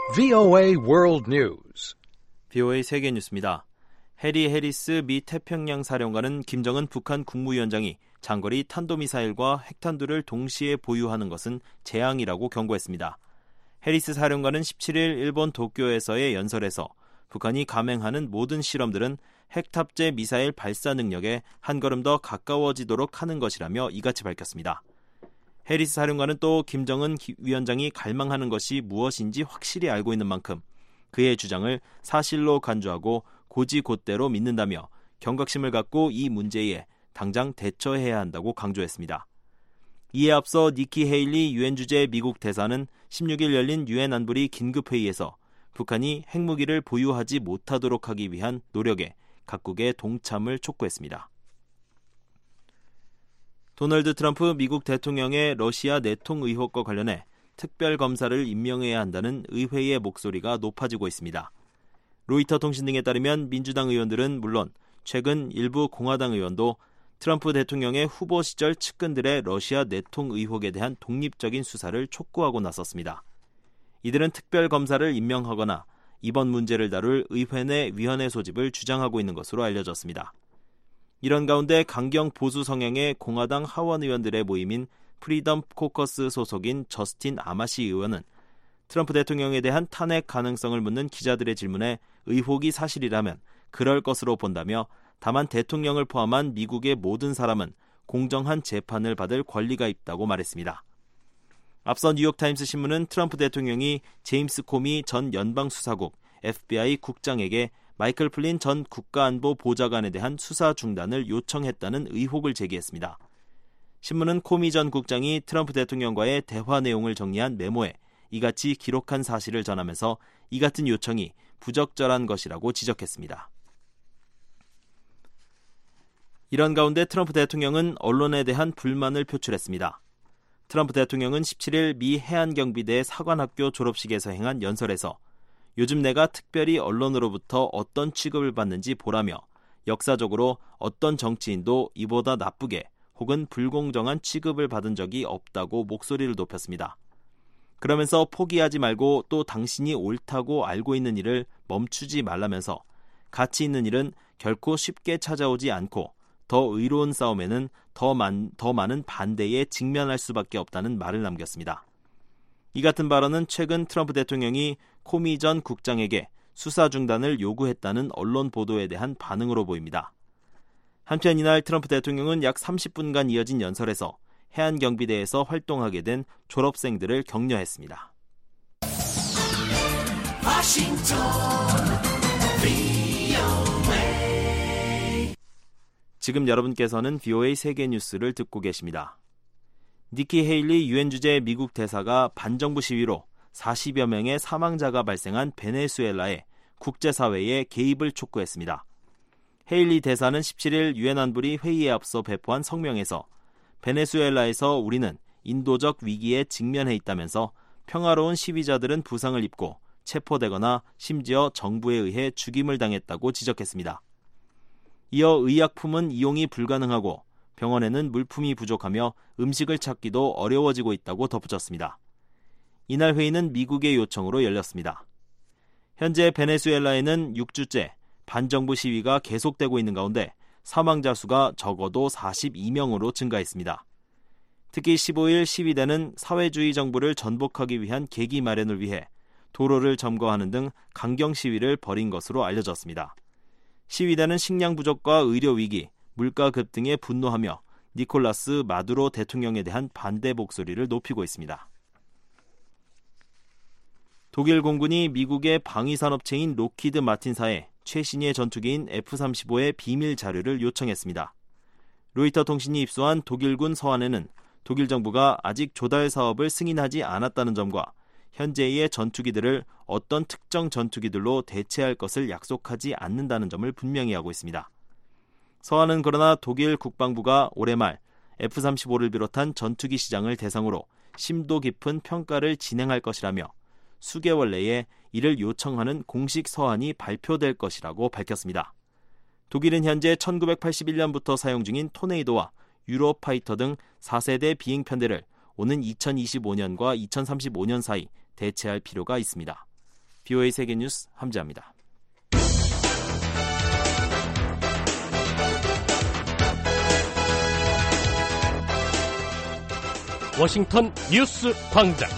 VOA World News. VOA 세계 뉴스입니다. 해리 해리스 미 태평양 사령관은 김정은 북한 국무위원장이 장거리 탄도미사일과 핵탄두를 동시에 보유하는 것은 재앙이라고 경고했습니다. 해리스 사령관은 17일 일본 도쿄에서의 연설에서 북한이 감행하는 모든 실험들은 핵 탑재 미사일 발사 능력에 한 걸음 더 가까워지도록 하는 것이라며 이같이 밝혔습니다. 해리스 사령관은 또 김정은 위원장이 갈망하는 것이 무엇인지 확실히 알고 있는 만큼 그의 주장을 사실로 간주하고 고지곧대로 믿는다며 경각심을 갖고 이 문제에 당장 대처해야 한다고 강조했습니다. 이에 앞서 니키 헤일리 유엔 주재 미국 대사는 16일 열린 유엔 안보리 긴급회의에서 북한이 핵무기를 보유하지 못하도록 하기 위한 노력에 각국의 동참을 촉구했습니다. 도널드 트럼프 미국 대통령의 러시아 내통 의혹과 관련해 특별검사를 임명해야 한다는 의회의 목소리가 높아지고 있습니다. 로이터 통신 등에 따르면 민주당 의원들은 물론 최근 일부 공화당 의원도 트럼프 대통령의 후보 시절 측근들의 러시아 내통 의혹에 대한 독립적인 수사를 촉구하고 나섰습니다. 이들은 특별검사를 임명하거나 이번 문제를 다룰 의회 내 위원회 소집을 주장하고 있는 것으로 알려졌습니다. 이런 가운데 강경 보수 성향의 공화당 하원 의원들의 모임인 프리덤 코커스 소속인 저스틴 아마시 의원은 트럼프 대통령에 대한 탄핵 가능성을 묻는 기자들의 질문에 의혹이 사실이라면 그럴 것으로 본다며 다만 대통령을 포함한 미국의 모든 사람은 공정한 재판을 받을 권리가 있다고 말했습니다. 앞서 뉴욕타임스 신문은 트럼프 대통령이 제임스 코미 전 연방수사국 FBI 국장에게 마이클 플린 전 국가안보 보좌관에 대한 수사 중단을 요청했다는 의혹을 제기했습니다. 신문은 코미 전 국장이 트럼프 대통령과의 대화 내용을 정리한 메모에 이같이 기록한 사실을 전하면서 이 같은 요청이 부적절한 것이라고 지적했습니다. 이런 가운데 트럼프 대통령은 언론에 대한 불만을 표출했습니다. 트럼프 대통령은 17일 미 해안경비대 사관학교 졸업식에서 행한 연설에서 요즘 내가 특별히 언론으로부터 어떤 취급을 받는지 보라며 역사적으로 어떤 정치인도 이보다 나쁘게 혹은 불공정한 취급을 받은 적이 없다고 목소리를 높였습니다. 그러면서 포기하지 말고 또 당신이 옳다고 알고 있는 일을 멈추지 말라면서 가치 있는 일은 결코 쉽게 찾아오지 않고 더 의로운 싸움에는 더 많은 반대에 직면할 수밖에 없다는 말을 남겼습니다. 이 같은 발언은 최근 트럼프 대통령이 코미 전 국장에게 수사 중단을 요구했다는 언론 보도에 대한 반응으로 보입니다. 한편 이날 트럼프 대통령은 약 30분간 이어진 연설에서 해안경비대에서 활동하게 된 졸업생들을 격려했습니다. 지금 여러분께서는 VOA 세계뉴스를 듣고 계십니다. 니키 헤일리 유엔 주재 미국 대사가 반정부 시위로 40여 명의 사망자가 발생한 베네수엘라의 국제사회의 개입을 촉구했습니다. 헤일리 대사는 17일 유엔 안보리 회의에 앞서 배포한 성명에서 베네수엘라에서 우리는 인도적 위기에 직면해 있다면서 평화로운 시위자들은 부상을 입고 체포되거나 심지어 정부에 의해 죽임을 당했다고 지적했습니다. 이어 의약품은 이용이 불가능하고 병원에는 물품이 부족하며 음식을 찾기도 어려워지고 있다고 덧붙였습니다. 이날 회의는 미국의 요청으로 열렸습니다. 현재 베네수엘라에는 6주째 반정부 시위가 계속되고 있는 가운데 사망자 수가 적어도 42명으로 증가했습니다. 특히 15일 시위대는 사회주의 정부를 전복하기 위한 계기 마련을 위해 도로를 점거하는 등 강경 시위를 벌인 것으로 알려졌습니다. 시위대는 식량 부족과 의료 위기, 물가 급등에 분노하며 니콜라스 마두로 대통령에 대한 반대 목소리를 높이고 있습니다. 독일 공군이 미국의 방위산업체인 록히드 마틴사에 최신의 전투기인 F-35의 비밀 자료를 요청했습니다. 로이터 통신이 입수한 독일군 서한에는 독일 정부가 아직 조달 사업을 승인하지 않았다는 점과 현재의 전투기들을 어떤 특정 전투기들로 대체할 것을 약속하지 않는다는 점을 분명히 하고 있습니다. 서한은 그러나 독일 국방부가 올해 말 F-35를 비롯한 전투기 시장을 대상으로 심도 깊은 평가를 진행할 것이라며 수개월 내에 이를 요청하는 공식 서한이 발표될 것이라고 밝혔습니다. 독일은 현재 1981년부터 사용 중인 토네이도와 유로파이터 등 4세대 비행편대를 오는 2025년과 2035년 사이 대체할 필요가 있습니다. BOA 세계뉴스 함지아입니다. 워싱턴 뉴스 광장.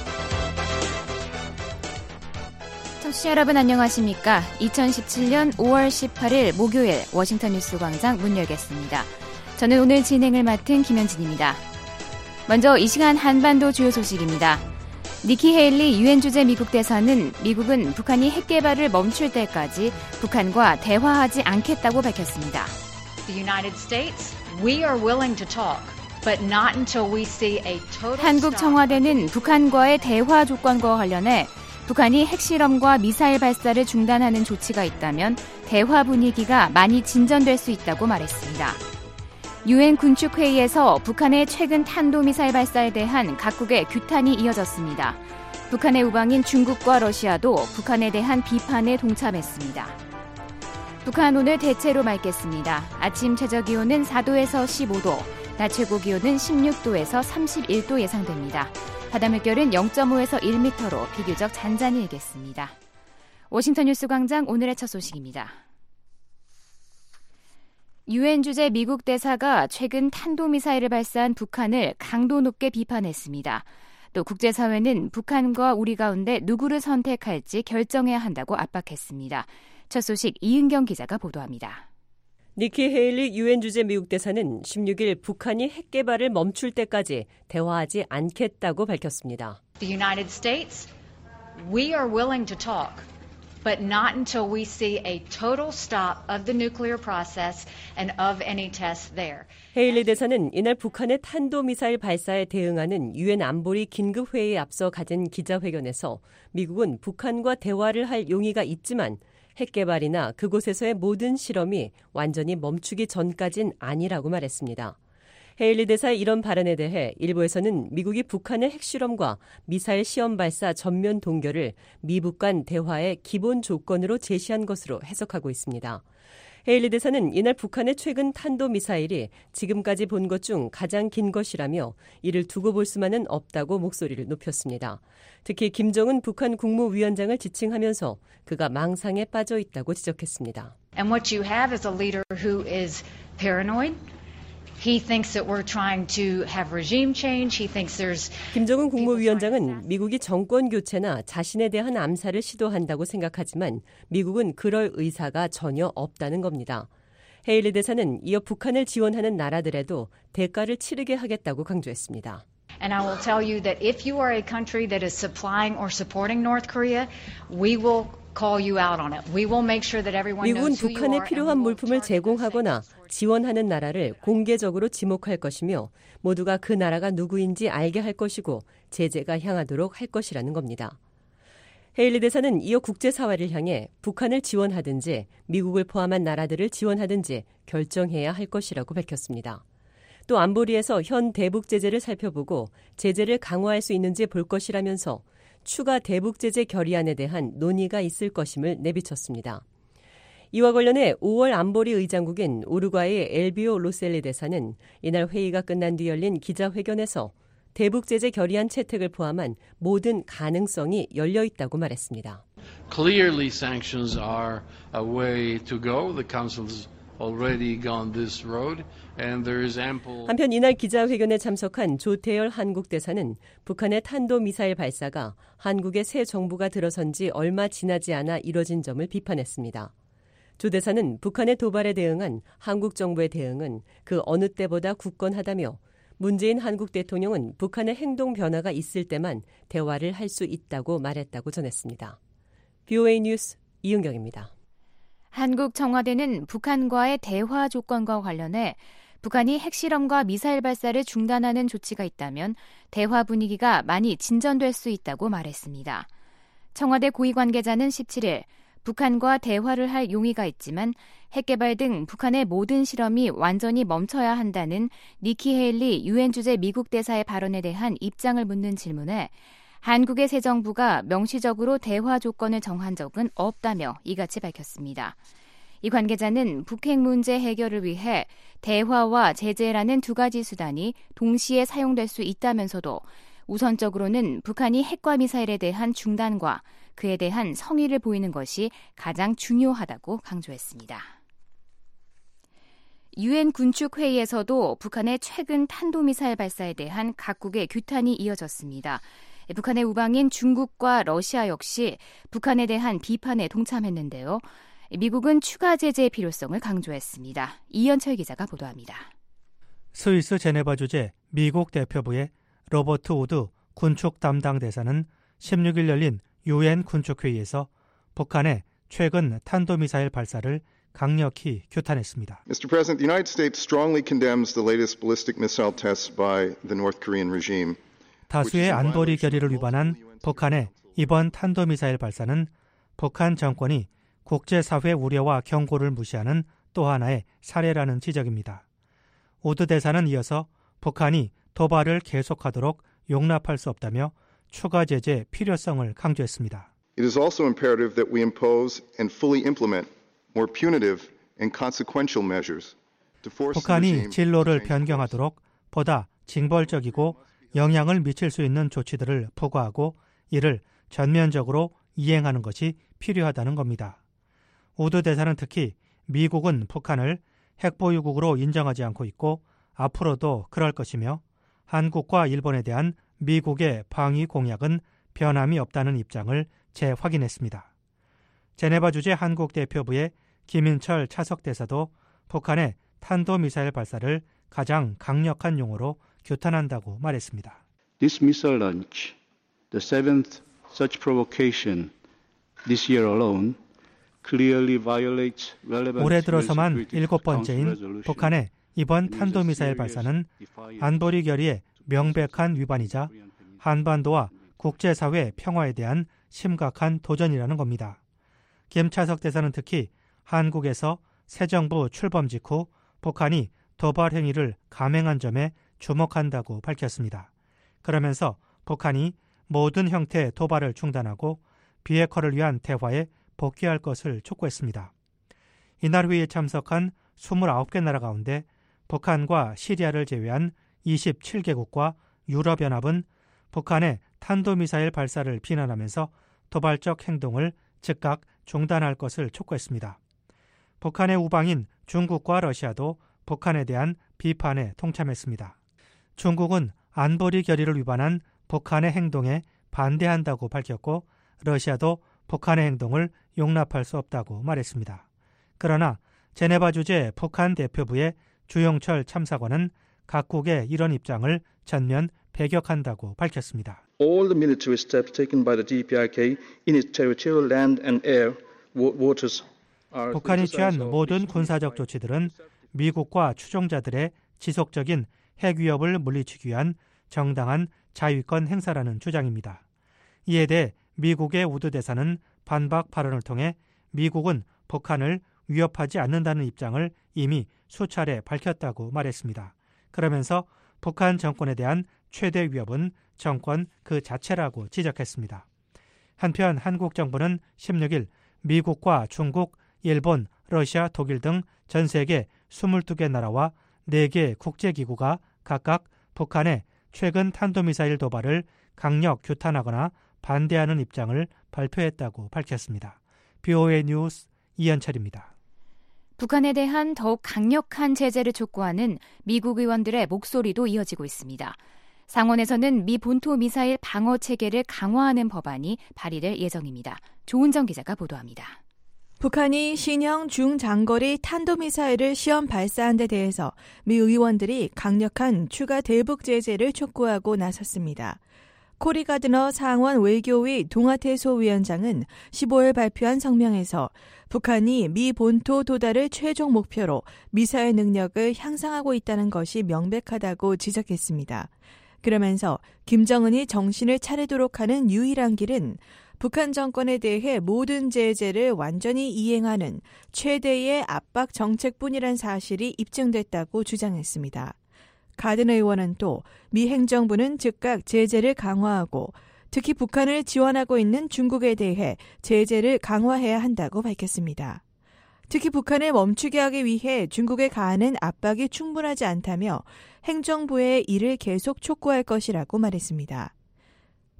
청취자 여러분 안녕하십니까? 2017년 5월 18일 목요일 워싱턴 뉴스 광장 문 열겠습니다. 저는 오늘 진행을 맡은 김현진입니다. 먼저 이 시간 한반도 주요 소식입니다. 니키 헤일리 유엔 주재 미국 대사는 미국은 북한이 핵 개발을 멈출 때까지 북한과 대화하지 않겠다고 밝혔습니다. The United States, we are willing to talk. But not until we see a total 한국 청와대는 북한과의 대화 조건과 관련해 북한이 핵실험과 미사일 발사를 중단하는 조치가 있다면 대화 분위기가 많이 진전될 수 있다고 말했습니다. 유엔 군축회의에서 북한의 최근 탄도미사일 발사에 대한 각국의 규탄이 이어졌습니다. 북한의 우방인 중국과 러시아도 북한에 대한 비판에 동참했습니다. 북한 오늘 대체로 맑겠습니다. 아침 최저기온은 4도에서 15도, 낮 최고기온은 16도에서 31도 예상됩니다. 바다물결은 0.5에서 1m로 비교적 잔잔히 일겠습니다. 워싱턴 뉴스 광장 오늘의 첫 소식입니다. 유엔 주재 미국 대사가 최근 탄도미사일을 발사한 북한을 강도 높게 비판했습니다. 또 국제사회는 북한과 우리 가운데 누구를 선택할지 결정해야 한다고 압박했습니다. 첫 소식 이은경 기자가 보도합니다. 니키 헤일리 유엔 주재 미국 대사는 16일 북한이 핵 개발을 멈출 때까지 대화하지 않겠다고 밝혔습니다. The United States, we are willing to talk, but not until we see a total stop of the nuclear process and of any tests there. 헤일리 대사는 이날 북한의 탄도미사일 발사에 대응하는 유엔 안보리 긴급회의에 앞서 가진 기자회견에서 미국은 북한과 대화를 할 용의가 있지만 핵 개발이나 그곳에서의 모든 실험이 완전히 멈추기 전까진 아니라고 말했습니다. 헤일리 대사의 이런 발언에 대해 일부에서는 미국이 북한의 핵실험과 미사일 시험 발사 전면 동결을 미북 간 대화의 기본 조건으로 제시한 것으로 해석하고 있습니다. 헤일리 대사는 이날 북한의 최근 탄도미사일이 지금까지 본 것 중 가장 긴 것이라며 이를 두고 볼 수만은 없다고 목소리를 높였습니다. 특히 김정은 북한 국무위원장을 지칭하면서 그가 망상에 빠져 있다고 지적했습니다. And what you have is a leader who is paranoid. He thinks that we're trying to have regime change. He thinks there's 김정은 국무위원장은 미국이 정권 교체나 자신에 대한 암살을 시도한다고 생각하지만 미국은 그럴 의사가 전혀 없다는 겁니다. 헤일리 대사는 이어 북한을 지원하는 나라들에도 대가를 치르게 하겠다고 강조했습니다. And I will tell you that if you are a country that is supplying or supporting North Korea, we will call you out on it. We will make sure that everyone 미국은 knows who you 북한에 are. 필요한 물품을 제공하거나 지원하는 나라를 공개적으로 지목할 것이며 모두가 그 나라가 누구인지 알게 할 것이고 제재가 향하도록 할 것이라는 겁니다. 헤일리 대사는 이어 국제사회를 향해 북한을 지원하든지 미국을 포함한 나라들을 지원하든지 결정해야 할 것이라고 밝혔습니다. 또 안보리에서 현 대북 제재를 살펴보고 제재를 강화할 수 있는지 볼 것이라면서 추가 대북 제재 결의안에 대한 논의가 있을 것임을 내비쳤습니다. 이와 관련해 5월 안보리 의장국인 우루과이의 엘비오 로셀리 대사는 이날 회의가 끝난 뒤 열린 기자회견에서 대북 제재 결의안 채택을 포함한 모든 가능성이 열려 있다고 말했습니다. Clearly sanctions are a way to go. The council's already gone this road. And there is ample... 한편 이날 기자회견에 참석한 조태열 한국 대사는 북한의 탄도미사일 발사가 한국의 새 정부가 들어선 지 얼마 지나지 않아 이뤄진 점을 비판했습니다. 조 대사는 북한의 도발에 대응한 한국 정부의 대응은 그 어느 때보다 굳건하다며 문재인 한국 대통령은 북한의 행동 변화가 있을 때만 대화를 할 수 있다고 말했다고 전했습니다. BOA 뉴스 이은경입니다. 한국 청와대는 북한과의 대화 조건과 관련해 북한이 핵실험과 미사일 발사를 중단하는 조치가 있다면 대화 분위기가 많이 진전될 수 있다고 말했습니다. 청와대 고위 관계자는 17일 북한과 대화를 할 용의가 있지만 핵 개발 등 북한의 모든 실험이 완전히 멈춰야 한다는 니키 헤일리 유엔 주재 미국 대사의 발언에 대한 입장을 묻는 질문에 한국의 새 정부가 명시적으로 대화 조건을 정한 적은 없다며 이같이 밝혔습니다. 이 관계자는 북핵 문제 해결을 위해 대화와 제재라는 두 가지 수단이 동시에 사용될 수 있다면서도 우선적으로는 북한이 핵과 미사일에 대한 중단과 그에 대한 성의를 보이는 것이 가장 중요하다고 강조했습니다. 유엔 군축회의에서도 북한의 최근 탄도미사일 발사에 대한 각국의 규탄이 이어졌습니다. 북한의 우방인 중국과 러시아 역시 북한에 대한 비판에 동참했는데요. 미국은 추가 제재의 필요성을 강조했습니다. 이현철 기자가 보도합니다. 스위스 제네바 주재 미국 대표부의 로버트 우드 군축 담당 대사는 16일 열린 유엔 군축회의에서 북한의 최근 탄도미사일 발사를 강력히 규탄했습니다. Mr. President, the United States strongly condemns the latest ballistic missile tests by the North Korean regime. 다수의 안보리 결의를 위반한 북한의 이번 탄도미사일 발사는 북한 정권이 국제사회 우려와 경고를 무시하는 또 하나의 사례라는 지적입니다. 우드 대사는 이어서 북한이 도발을 계속하도록 용납할 수 없다며 추가 제재 필요성을 강조했습니다. It is also imperative that we impose and fully implement more punitive and consequential measures to force the 북한이 regime 진로를 변경하도록 보다 징벌적이고 영향을 미칠 수 있는 조치들을 포괄하고 이를 전면적으로 이행하는 것이 필요하다는 겁니다. 우드 대사는 특히 미국은 북한을 핵보유국으로 인정하지 않고 있고 앞으로도 그럴 것이며 한국과 일본에 대한 미국의 방위 공약은 변함이 없다는 입장을 재확인했습니다. 제네바 주재 한국 대표부의 김인철 차석 대사도 북한의 탄도미사일 발사를 가장 강력한 용어로 규탄한다고 말했습니다. This missile launch, the seventh such provocation this year alone, clearly violates relevant 올해 들어서만 7번째인 북한의 이번 탄도미사일 발사는 안보리 결의의 명백한 위반이자 한반도와 국제사회 평화에 대한 심각한 도전이라는 겁니다. 김차석 대사는 특히 한국에서 새 정부 출범 직후 북한이 도발 행위를 감행한 점에 주목한다고 밝혔습니다. 그러면서 북한이 모든 형태의 도발을 중단하고 비핵화를 위한 대화에 복귀할 것을 촉구했습니다. 이날 회의에 참석한 29개 나라 가운데 북한과 시리아를 제외한 27개국과 유럽연합은 북한의 탄도미사일 발사를 비난하면서 도발적 행동을 즉각 중단할 것을 촉구했습니다. 북한의 우방인 중국과 러시아도 북한에 대한 비판에 동참했습니다. 중국은 안보리 결의를 위반한 북한의 행동에 반대한다고 밝혔고 러시아도 북한의 행동을 용납할 수 없다고 말했습니다. 그러나 제네바 주재 북한 대표부의 주영철 참사관은 각국의 이런 입장을 전면 배격한다고 밝혔습니다. All the military steps taken by the DPRK in its territorial land and air waters are 북한이 취한 모든 군사적 조치들은 미국과 추종자들의 지속적인 핵 위협을 물리치기 위한 정당한 자위권 행사라는 주장입니다. 이에 대해 미국의 우드 대사는 반박 발언을 통해 미국은 북한을 위협하지 않는다는 입장을 이미 수차례 밝혔다고 말했습니다. 그러면서 북한 정권에 대한 최대 위협은 정권 그 자체라고 지적했습니다. 한편 한국 정부는 16일 미국과 중국, 일본, 러시아, 독일 등 전 세계 22개 나라와 4개 국제기구가 각각 북한의 최근 탄도미사일 도발을 강력 규탄하거나 반대하는 입장을 발표했다고 밝혔습니다. BOA 뉴스 이현철입니다. 북한에 대한 더욱 강력한 제재를 촉구하는 미국 의원들의 목소리도 이어지고 있습니다. 상원에서는 미 본토 미사일 방어 체계를 강화하는 법안이 발의될 예정입니다. 조은정 기자가 보도합니다. 북한이 신형 중장거리 탄도미사일을 시험 발사한 데 대해서 미 의원들이 강력한 추가 대북 제재를 촉구하고 나섰습니다. 코리 가드너 상원 외교위 동아태소위원장은 15일 발표한 성명에서 북한이 미 본토 도달을 최종 목표로 미사일 능력을 향상하고 있다는 것이 명백하다고 지적했습니다. 그러면서 김정은이 정신을 차리도록 하는 유일한 길은 북한 정권에 대해 모든 제재를 완전히 이행하는 최대의 압박 정책뿐이란 사실이 입증됐다고 주장했습니다. 가든 의원은 또 미 행정부는 즉각 제재를 강화하고 특히 북한을 지원하고 있는 중국에 대해 제재를 강화해야 한다고 밝혔습니다. 특히 북한을 멈추게 하기 위해 중국에 가하는 압박이 충분하지 않다며 행정부의 이를 계속 촉구할 것이라고 말했습니다.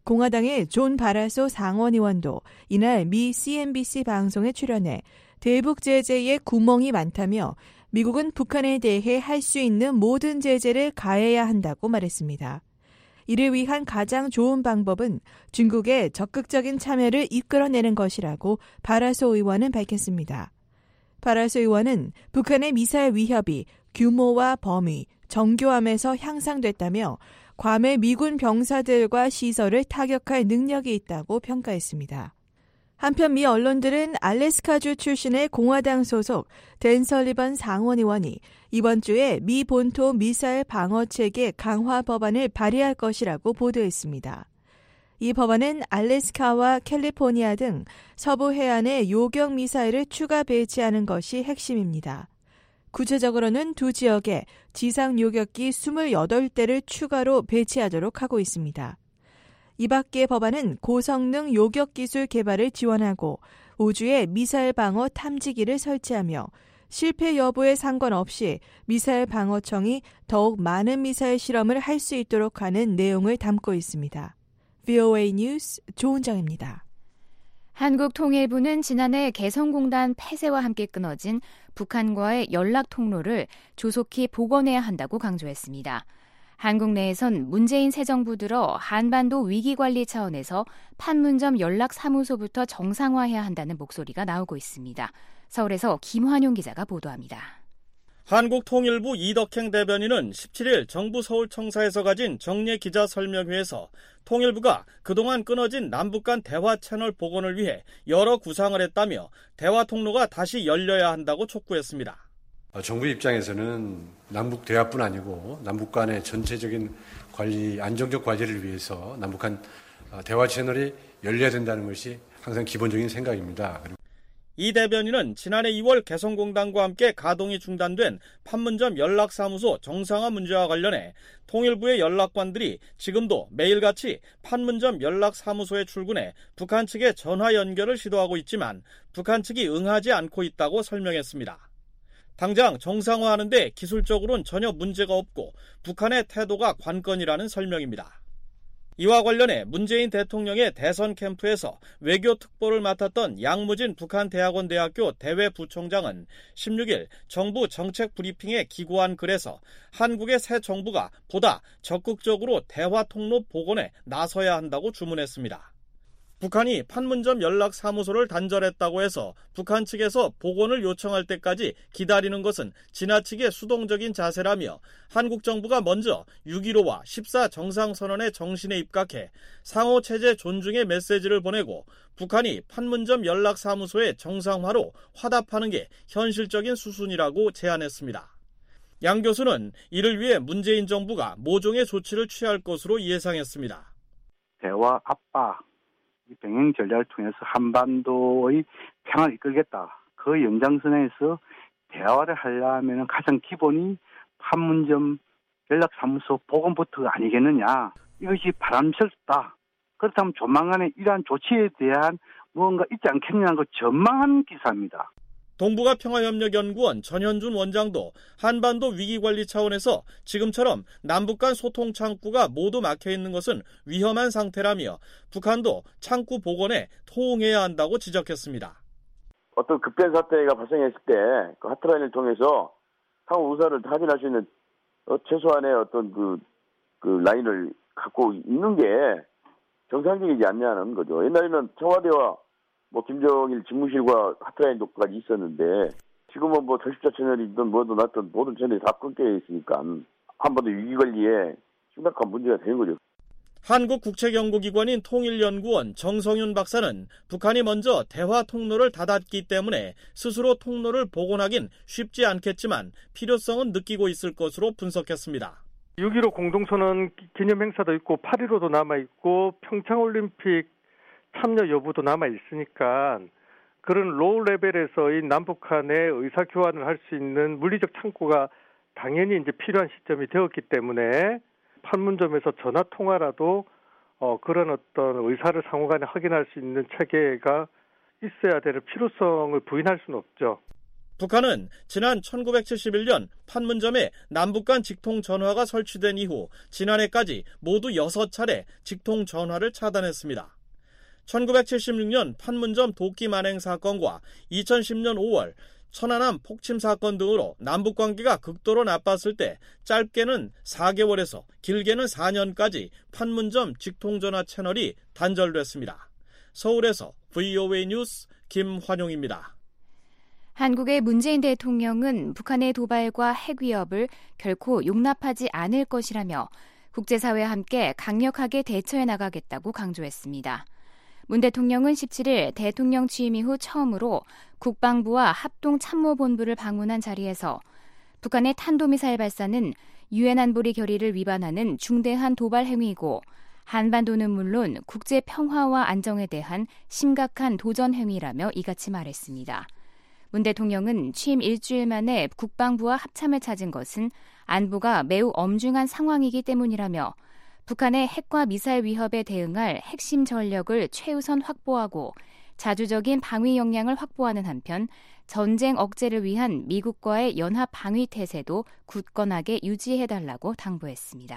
공화당의 존 바라소 상원의원도 이날 미 CNBC 방송에 출연해 대북 제재에 구멍이 많다며 미국은 북한에 대해 할 수 있는 모든 제재를 가해야 한다고 말했습니다. 이를 위한 가장 좋은 방법은 중국의 적극적인 참여를 이끌어내는 것이라고 바라소 의원은 밝혔습니다. 바라소 의원은 북한의 미사일 위협이 규모와 범위, 정교함에서 향상됐다며 괌의 미군 병사들과 시설을 타격할 능력이 있다고 평가했습니다. 한편 미 언론들은 알래스카주 출신의 공화당 소속 댄 설리번 상원의원이 이번 주에 미 본토 미사일 방어체계 강화 법안을 발의할 것이라고 보도했습니다. 이 법안은 알래스카와 캘리포니아 등 서부 해안에 요격 미사일을 추가 배치하는 것이 핵심입니다. 구체적으로는 두 지역에 지상 요격기 28대를 추가로 배치하도록 하고 있습니다. 이 밖의 법안은 고성능 요격 기술 개발을 지원하고 우주에 미사일 방어 탐지기를 설치하며 실패 여부에 상관없이 미사일 방어청이 더욱 많은 미사일 실험을 할 수 있도록 하는 내용을 담고 있습니다. VOA 뉴스 조은정입니다. 한국통일부는 지난해 개성공단 폐쇄와 함께 끊어진 북한과의 연락 통로를 조속히 복원해야 한다고 강조했습니다. 한국 내에선 문재인 새 정부 들어 한반도 위기관리 차원에서 판문점 연락사무소부터 정상화해야 한다는 목소리가 나오고 있습니다. 서울에서 김환용 기자가 보도합니다. 한국통일부 이덕행 대변인은 17일 정부 서울청사에서 가진 정례 기자 설명회에서 통일부가 그동안 끊어진 남북 간 대화 채널 복원을 위해 여러 구상을 했다며 대화 통로가 다시 열려야 한다고 촉구했습니다. 정부 입장에서는 남북 대화뿐 아니고 남북 간의 전체적인 관리, 안정적 과제를 위해서 남북 간 대화 채널이 열려야 된다는 것이 항상 기본적인 생각입니다. 이 대변인은 지난해 2월 개성공단과 함께 가동이 중단된 판문점 연락사무소 정상화 문제와 관련해 통일부의 연락관들이 지금도 매일같이 판문점 연락사무소에 출근해 북한 측에 전화 연결을 시도하고 있지만 북한 측이 응하지 않고 있다고 설명했습니다. 당장 정상화하는데 기술적으로는 전혀 문제가 없고 북한의 태도가 관건이라는 설명입니다. 이와 관련해 문재인 대통령의 대선 캠프에서 외교 특보를 맡았던 양무진 북한대학원대학교 대외부총장은 16일 정부 정책 브리핑에 기고한 글에서 한국의 새 정부가 보다 적극적으로 대화 통로 복원에 나서야 한다고 주문했습니다. 북한이 판문점 연락사무소를 단절했다고 해서 북한 측에서 복원을 요청할 때까지 기다리는 것은 지나치게 수동적인 자세라며 한국 정부가 먼저 6.15와 14 정상선언의 정신에 입각해 상호체제 존중의 메시지를 보내고 북한이 판문점 연락사무소의 정상화로 화답하는 게 현실적인 수순이라고 제안했습니다. 양 교수는 이를 위해 문재인 정부가 모종의 조치를 취할 것으로 예상했습니다. 대화 압박, 병행 전략을 통해서 한반도의 평화를 이끌겠다. 그 연장선에서 대화를 하려면 가장 기본이 판문점 연락사무소 복원부터가 아니겠느냐. 이것이 바람직하다. 그렇다면 조만간에 이러한 조치에 대한 무언가 있지 않겠냐는 걸 전망한 기사입니다. 동북아 평화협력연구원 전현준 원장도 한반도 위기관리 차원에서 지금처럼 남북 간 소통 창구가 모두 막혀있는 것은 위험한 상태라며 북한도 창구 복원에 호응해야 한다고 지적했습니다. 어떤 급변 사태가 발생했을 때 그 하트라인을 통해서 상호 의사를 확인할 수 있는 최소한의 어떤 그 라인을 갖고 있는 게 정상적이지 않냐는 거죠. 옛날에는 청와대와 김정일 집무실과 하트라인 녹화가 있었는데 지금은 절십자 채널이든 뭐든 났든 모든 채널이 다 끊겨 있으니까 한반도 위기관리에 심각한 문제가 되는 거죠. 한국국책연구기관인 통일연구원 정성윤 박사는 북한이 먼저 대화 통로를 닫았기 때문에 스스로 통로를 복원하긴 쉽지 않겠지만 필요성은 느끼고 있을 것으로 분석했습니다. 6.15 공동선언 기념행사도 있고 8.15도 남아있고 평창올림픽 참여 여부도 남아있으니까 그런 로우 레벨에서의 남북한의 의사교환을 할 수 있는 물리적 창구가 당연히 이제 필요한 시점이 되었기 때문에 판문점에서 전화 통화라도 그런 어떤 의사를 상호간에 확인할 수 있는 체계가 있어야 될 필요성을 부인할 수는 없죠. 북한은 지난 1971년 판문점에 남북 간 직통 전화가 설치된 이후 지난해까지 모두 6차례 직통 전화를 차단했습니다. 1976년 판문점 도끼 만행 사건과 2010년 5월 천안함 폭침 사건 등으로 남북 관계가 극도로 나빴을 때 짧게는 4개월에서 길게는 4년까지 판문점 직통전화 채널이 단절됐습니다. 서울에서 VOA 뉴스 김환용입니다. 한국의 문재인 대통령은 북한의 도발과 핵 위협을 결코 용납하지 않을 것이라며 국제사회와 함께 강력하게 대처해 나가겠다고 강조했습니다. 문 대통령은 17일 대통령 취임 이후 처음으로 국방부와 합동참모본부를 방문한 자리에서 북한의 탄도미사일 발사는 유엔 안보리 결의를 위반하는 중대한 도발 행위이고 한반도는 물론 국제 평화와 안정에 대한 심각한 도전 행위라며 이같이 말했습니다. 문 대통령은 취임 일주일 만에 국방부와 합참을 찾은 것은 안보가 매우 엄중한 상황이기 때문이라며 북한의 핵과 미사일 위협에 대응할 핵심 전력을 최우선 확보하고 자주적인 방위 역량을 확보하는 한편 전쟁 억제를 위한 미국과의 연합 방위 태세도 굳건하게 유지해달라고 당부했습니다.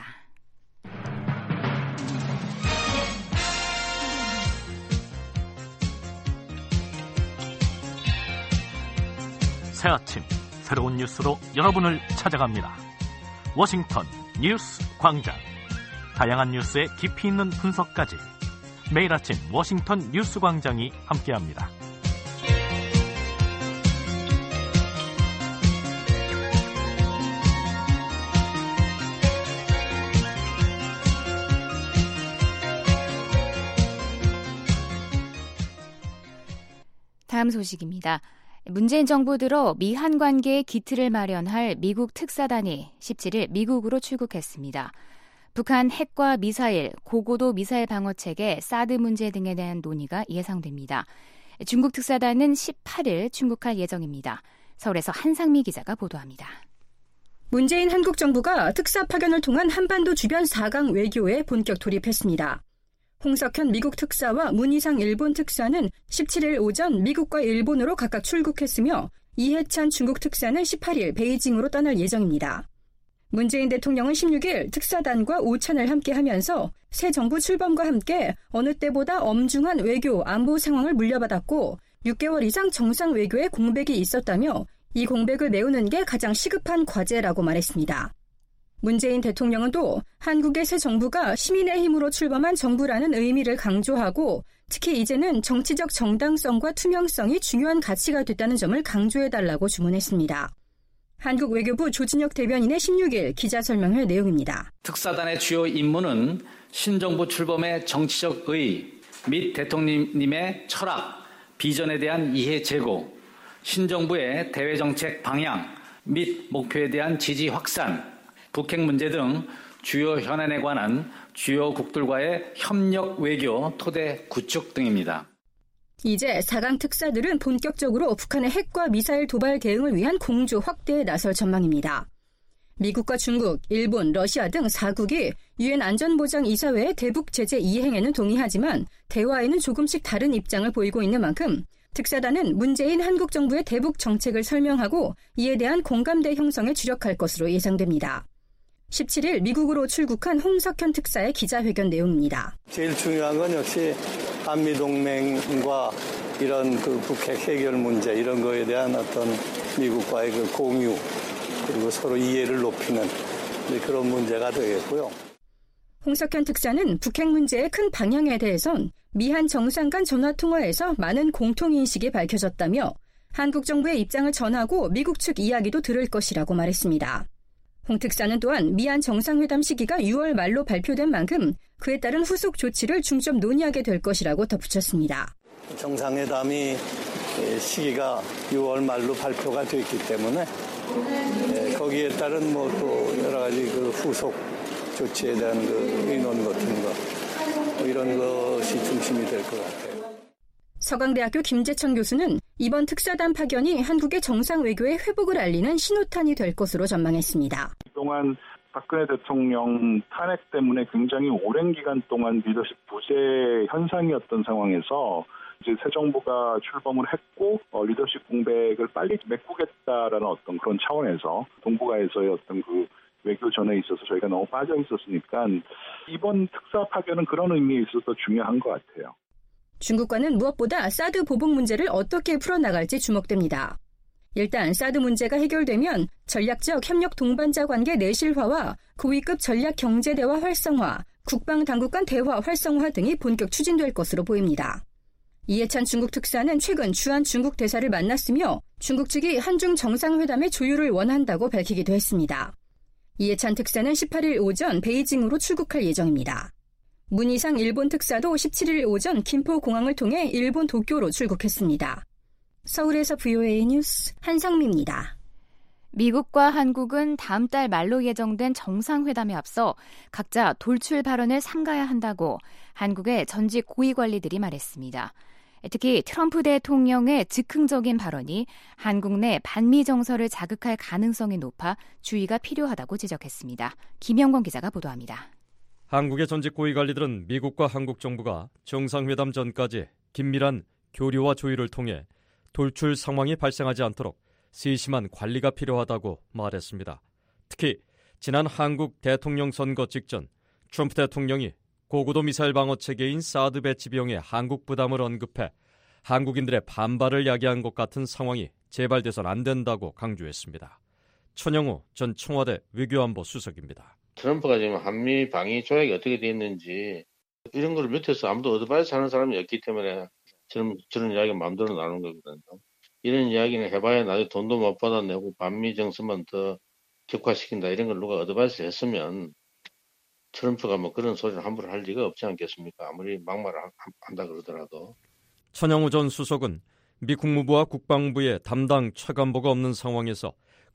새 아침 새로운 뉴스로 여러분을 찾아갑니다. 워싱턴 뉴스 광장. 다양한 뉴스의 깊이 있는 분석까지 매일 아침 워싱턴 뉴스 광장이 함께합니다. 다음 소식입니다. 문재인 정부 들어 미한 관계의 기틀을 마련할 미국 특사단이 17일 미국으로 출국했습니다. 북한 핵과 미사일, 고고도 미사일 방어체계, 사드 문제 등에 대한 논의가 예상됩니다. 중국 특사단은 18일 출국할 예정입니다. 서울에서 한상미 기자가 보도합니다. 문재인 한국 정부가 특사 파견을 통한 한반도 주변 4강 외교에 본격 돌입했습니다. 홍석현 미국 특사와 문희상 일본 특사는 17일 오전 미국과 일본으로 각각 출국했으며 이해찬 중국 특사는 18일 베이징으로 떠날 예정입니다. 문재인 대통령은 16일 특사단과 오찬을 함께하면서 새 정부 출범과 함께 어느 때보다 엄중한 외교 안보 상황을 물려받았고 6개월 이상 정상 외교에 공백이 있었다며 이 공백을 메우는 게 가장 시급한 과제라고 말했습니다. 문재인 대통령은 또 한국의 새 정부가 시민의 힘으로 출범한 정부라는 의미를 강조하고 특히 이제는 정치적 정당성과 투명성이 중요한 가치가 됐다는 점을 강조해달라고 주문했습니다. 한국 외교부 조진혁 대변인의 16일 기자설명회 내용입니다. 특사단의 주요 임무는 신정부 출범의 정치적 의의 및 대통령님의 철학, 비전에 대한 이해 제고, 신정부의 대외정책 방향 및 목표에 대한 지지 확산, 북핵 문제 등 주요 현안에 관한 주요국들과의 협력 외교 토대 구축 등입니다. 이제 4강 특사들은 본격적으로 북한의 핵과 미사일 도발 대응을 위한 공조 확대에 나설 전망입니다. 미국과 중국, 일본, 러시아 등 4국이 유엔 안전보장이사회의 대북 제재 이행에는 동의하지만 대화에는 조금씩 다른 입장을 보이고 있는 만큼 특사단은 문재인 한국 정부의 대북 정책을 설명하고 이에 대한 공감대 형성에 주력할 것으로 예상됩니다. 17일 미국으로 출국한 홍석현 특사의 기자회견 내용입니다. 제일 중요한 건 역시 한미동맹과 이런 그 북핵 해결 문제 이런 거에 대한 어떤 미국과의 그 공유 그리고 서로 이해를 높이는 그런 문제가 되겠고요. 홍석현 특사는 북핵 문제의 큰 방향에 대해선 미한 정상 간 전화통화에서 많은 공통인식이 밝혀졌다며 한국 정부의 입장을 전하고 미국 측 이야기도 들을 것이라고 말했습니다. 홍 특사는 또한 미한 정상회담 시기가 6월 말로 발표된 만큼 그에 따른 후속 조치를 중점 논의하게 될 것이라고 덧붙였습니다. 정상회담이 시기가 6월 말로 발표가 됐기 때문에 거기에 따른 뭐 또 여러 가지 그 후속 조치에 대한 그 의논 같은 거 이런 것이 중심이 될 것 같아요. 서강대학교 김재천 교수는 이번 특사단 파견이 한국의 정상 외교의 회복을 알리는 신호탄이 될 것으로 전망했습니다. 그동안 박근혜 대통령 탄핵 때문에 굉장히 오랜 기간 동안 리더십 부재 현상이었던 상황에서 이제 새 정부가 출범을 했고 리더십 공백을 빨리 메꾸겠다라는 어떤 그런 차원에서 동북아에서의 어떤 그 외교 전에 있어서 저희가 너무 빠져 있었으니까 이번 특사 파견은 그런 의미에 있어서 중요한 것 같아요. 중국과는 무엇보다 사드 보복 문제를 어떻게 풀어나갈지 주목됩니다. 일단 사드 문제가 해결되면 전략적 협력 동반자 관계 내실화와 고위급 전략 경제 대화 활성화, 국방 당국 간 대화 활성화 등이 본격 추진될 것으로 보입니다. 이해찬 중국 특사는 최근 주한 중국 대사를 만났으며 중국 측이 한중 정상회담의 조율을 원한다고 밝히기도 했습니다. 이해찬 특사는 18일 오전 베이징으로 출국할 예정입니다. 문희상 일본 특사도 17일 오전 김포공항을 통해 일본 도쿄로 출국했습니다. 서울에서 VOA 뉴스 한상미입니다. 미국과 한국은 다음 달 말로 예정된 정상회담에 앞서 각자 돌출 발언을 삼가야 한다고 한국의 전직 고위 관리들이 말했습니다. 특히 트럼프 대통령의 즉흥적인 발언이 한국 내 반미 정서를 자극할 가능성이 높아 주의가 필요하다고 지적했습니다. 김영권 기자가 보도합니다. 한국의 전직 고위 관리들은 미국과 한국 정부가 정상회담 전까지 긴밀한 교류와 조율을 통해 돌출 상황이 발생하지 않도록 세심한 관리가 필요하다고 말했습니다. 특히 지난 한국 대통령 선거 직전 트럼프 대통령이 고고도 미사일 방어 체계인 사드 배치 비용의 한국 부담을 언급해 한국인들의 반발을 야기한 것 같은 상황이 재발돼선 안 된다고 강조했습니다. 천영우 전 청와대 외교안보 수석입니다. 트럼프가 지금 한미 방위 조약이 어떻게 돼 있는지 이런 걸 밑에서 아무도 어드바이스 하는 사람이 없기 때문에 저런 이야기가 마음대로 나오는 거거든요. 이런 이야기는 해봐야 나중에 돈도 못 받아내고 반미 정서만 더 격화시킨다 이런 걸 누가 어드바이스 했으면 트럼프가 뭐 그런 소리를 함부로 할 리가 없지 않겠습니까? 아무리 막말을 한다 그러더라도. 천영우 전 수석은 미 국무부와 국방부의 담당 차관보가 없는 상황에서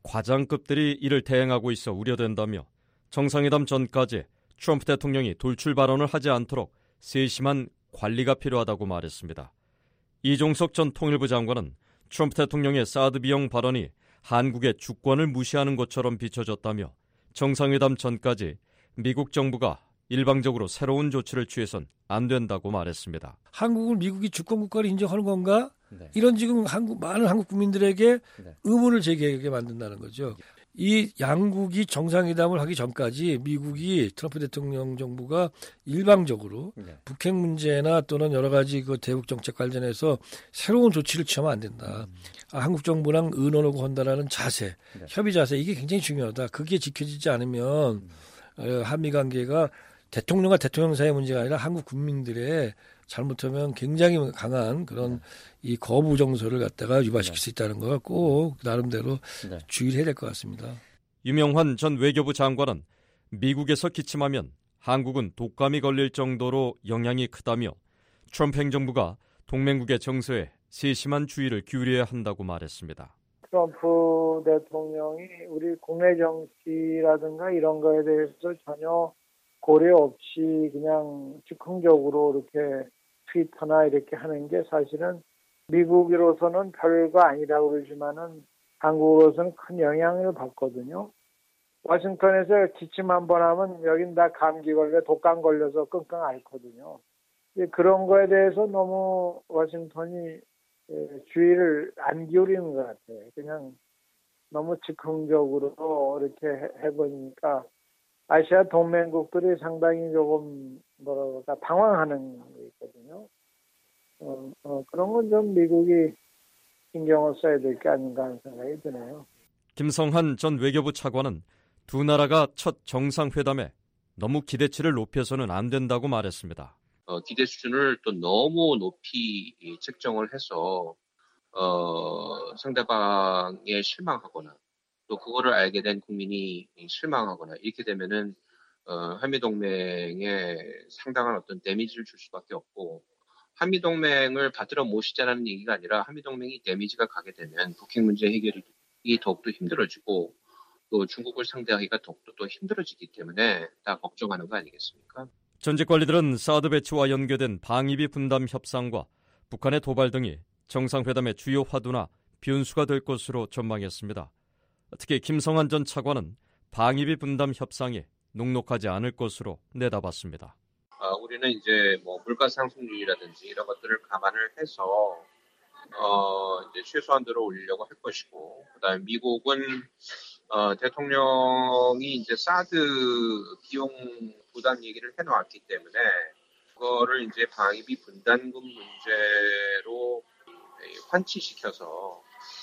과장급들이 이를 대행하고 있어 우려된다며 정상회담 전까지 트럼프 대통령이 돌출 발언을 하지 않도록 세심한 관리가 필요하다고 말했습니다. 이종석 전 통일부 장관은 트럼프 대통령의 사드 비용 발언이 한국의 주권을 무시하는 것처럼 비춰졌다며 정상회담 전까지 미국 정부가 일방적으로 새로운 조치를 취해선 안 된다고 말했습니다. 한국을 미국이 주권국가를 인정하는 건가? 네. 이런 지금 많은 한국 국민들에게 의문을 제기하게 만든다는 거죠. 이 양국이 정상회담을 하기 전까지 미국이 트럼프 대통령 정부가 일방적으로 북핵 문제나 또는 여러 가지 그 대북 정책 관련해서 새로운 조치를 취하면 안 된다. 한국 정부랑 의논하고 한다라는 자세, 협의 자세 이게 굉장히 중요하다. 그게 지켜지지 않으면 한미 관계가 대통령과 대통령 사이의 문제가 아니라 한국 국민들의 잘못하면 굉장히 강한 그런 이 거부 정서를 갖다가 유발시킬 수 있다는 걸 꼭 나름대로 주의를 해야 될 것 같습니다. 유명환 전 외교부 장관은 미국에서 기침하면 한국은 독감이 걸릴 정도로 영향이 크다며 트럼프 행정부가 동맹국의 정서에 세심한 주의를 기울여야 한다고 말했습니다. 트럼프 대통령이 우리 국내 정치라든가 이런 거에 대해서 전혀 고려 없이 그냥 즉흥적으로 이렇게 트위터나 이렇게 하는 게 사실은 미국으로서는 별거 아니라고 그러지만은 한국으로서는 큰 영향을 받거든요. 워싱턴에서 기침 한번 하면 여긴 다 감기 걸려 독감 걸려서 끙끙 앓거든요. 그런 거에 대해서 너무 워싱턴이 주의를 안 기울이는 것 같아요. 그냥 너무 즉흥적으로 이렇게 해보니까 아시아 동맹국들이 상당히 조금 뭐랄까 당황하는 게 있거든요. 그런 건 좀 미국이 신경을 써야 될 게 아닌가 하는 생각이 드네요. 김성한 전 외교부 차관은 두 나라가 첫 정상회담에 너무 기대치를 높여서는 안 된다고 말했습니다. 기대 수준을 또 너무 높이 책정을 해서 상대방에 실망하거나 또 그거를 알게 된 국민이 실망하거나 이렇게 되면은 한미동맹에 상당한 어떤 데미지를 줄 수밖에 없고 한미동맹을 받들어 모시자라는 얘기가 아니라 한미동맹이 데미지가 가게 되면 북핵 문제 해결이 더욱더 힘들어지고 또 중국을 상대하기가 더욱더 또 힘들어지기 때문에 다 걱정하는 거 아니겠습니까? 전직 관리들은 사드 배치와 연계된 방위비 분담 협상과 북한의 도발 등이 정상회담의 주요 화두나 변수가 될 것으로 전망했습니다. 특히 김성한 전 차관은 방위비 분담 협상이 녹록하지 않을 것으로 내다봤습니다. 우리는 이제 뭐 물가 상승률이라든지 이런 것들을 감안을 해서 이제 최소한대로 올리려고 할 것이고, 그다음에 미국은 대통령이 이제 사드 비용 부담 얘기를 해놓았기 때문에 그거를 이제 방위비 분담금 문제로 환치시켜서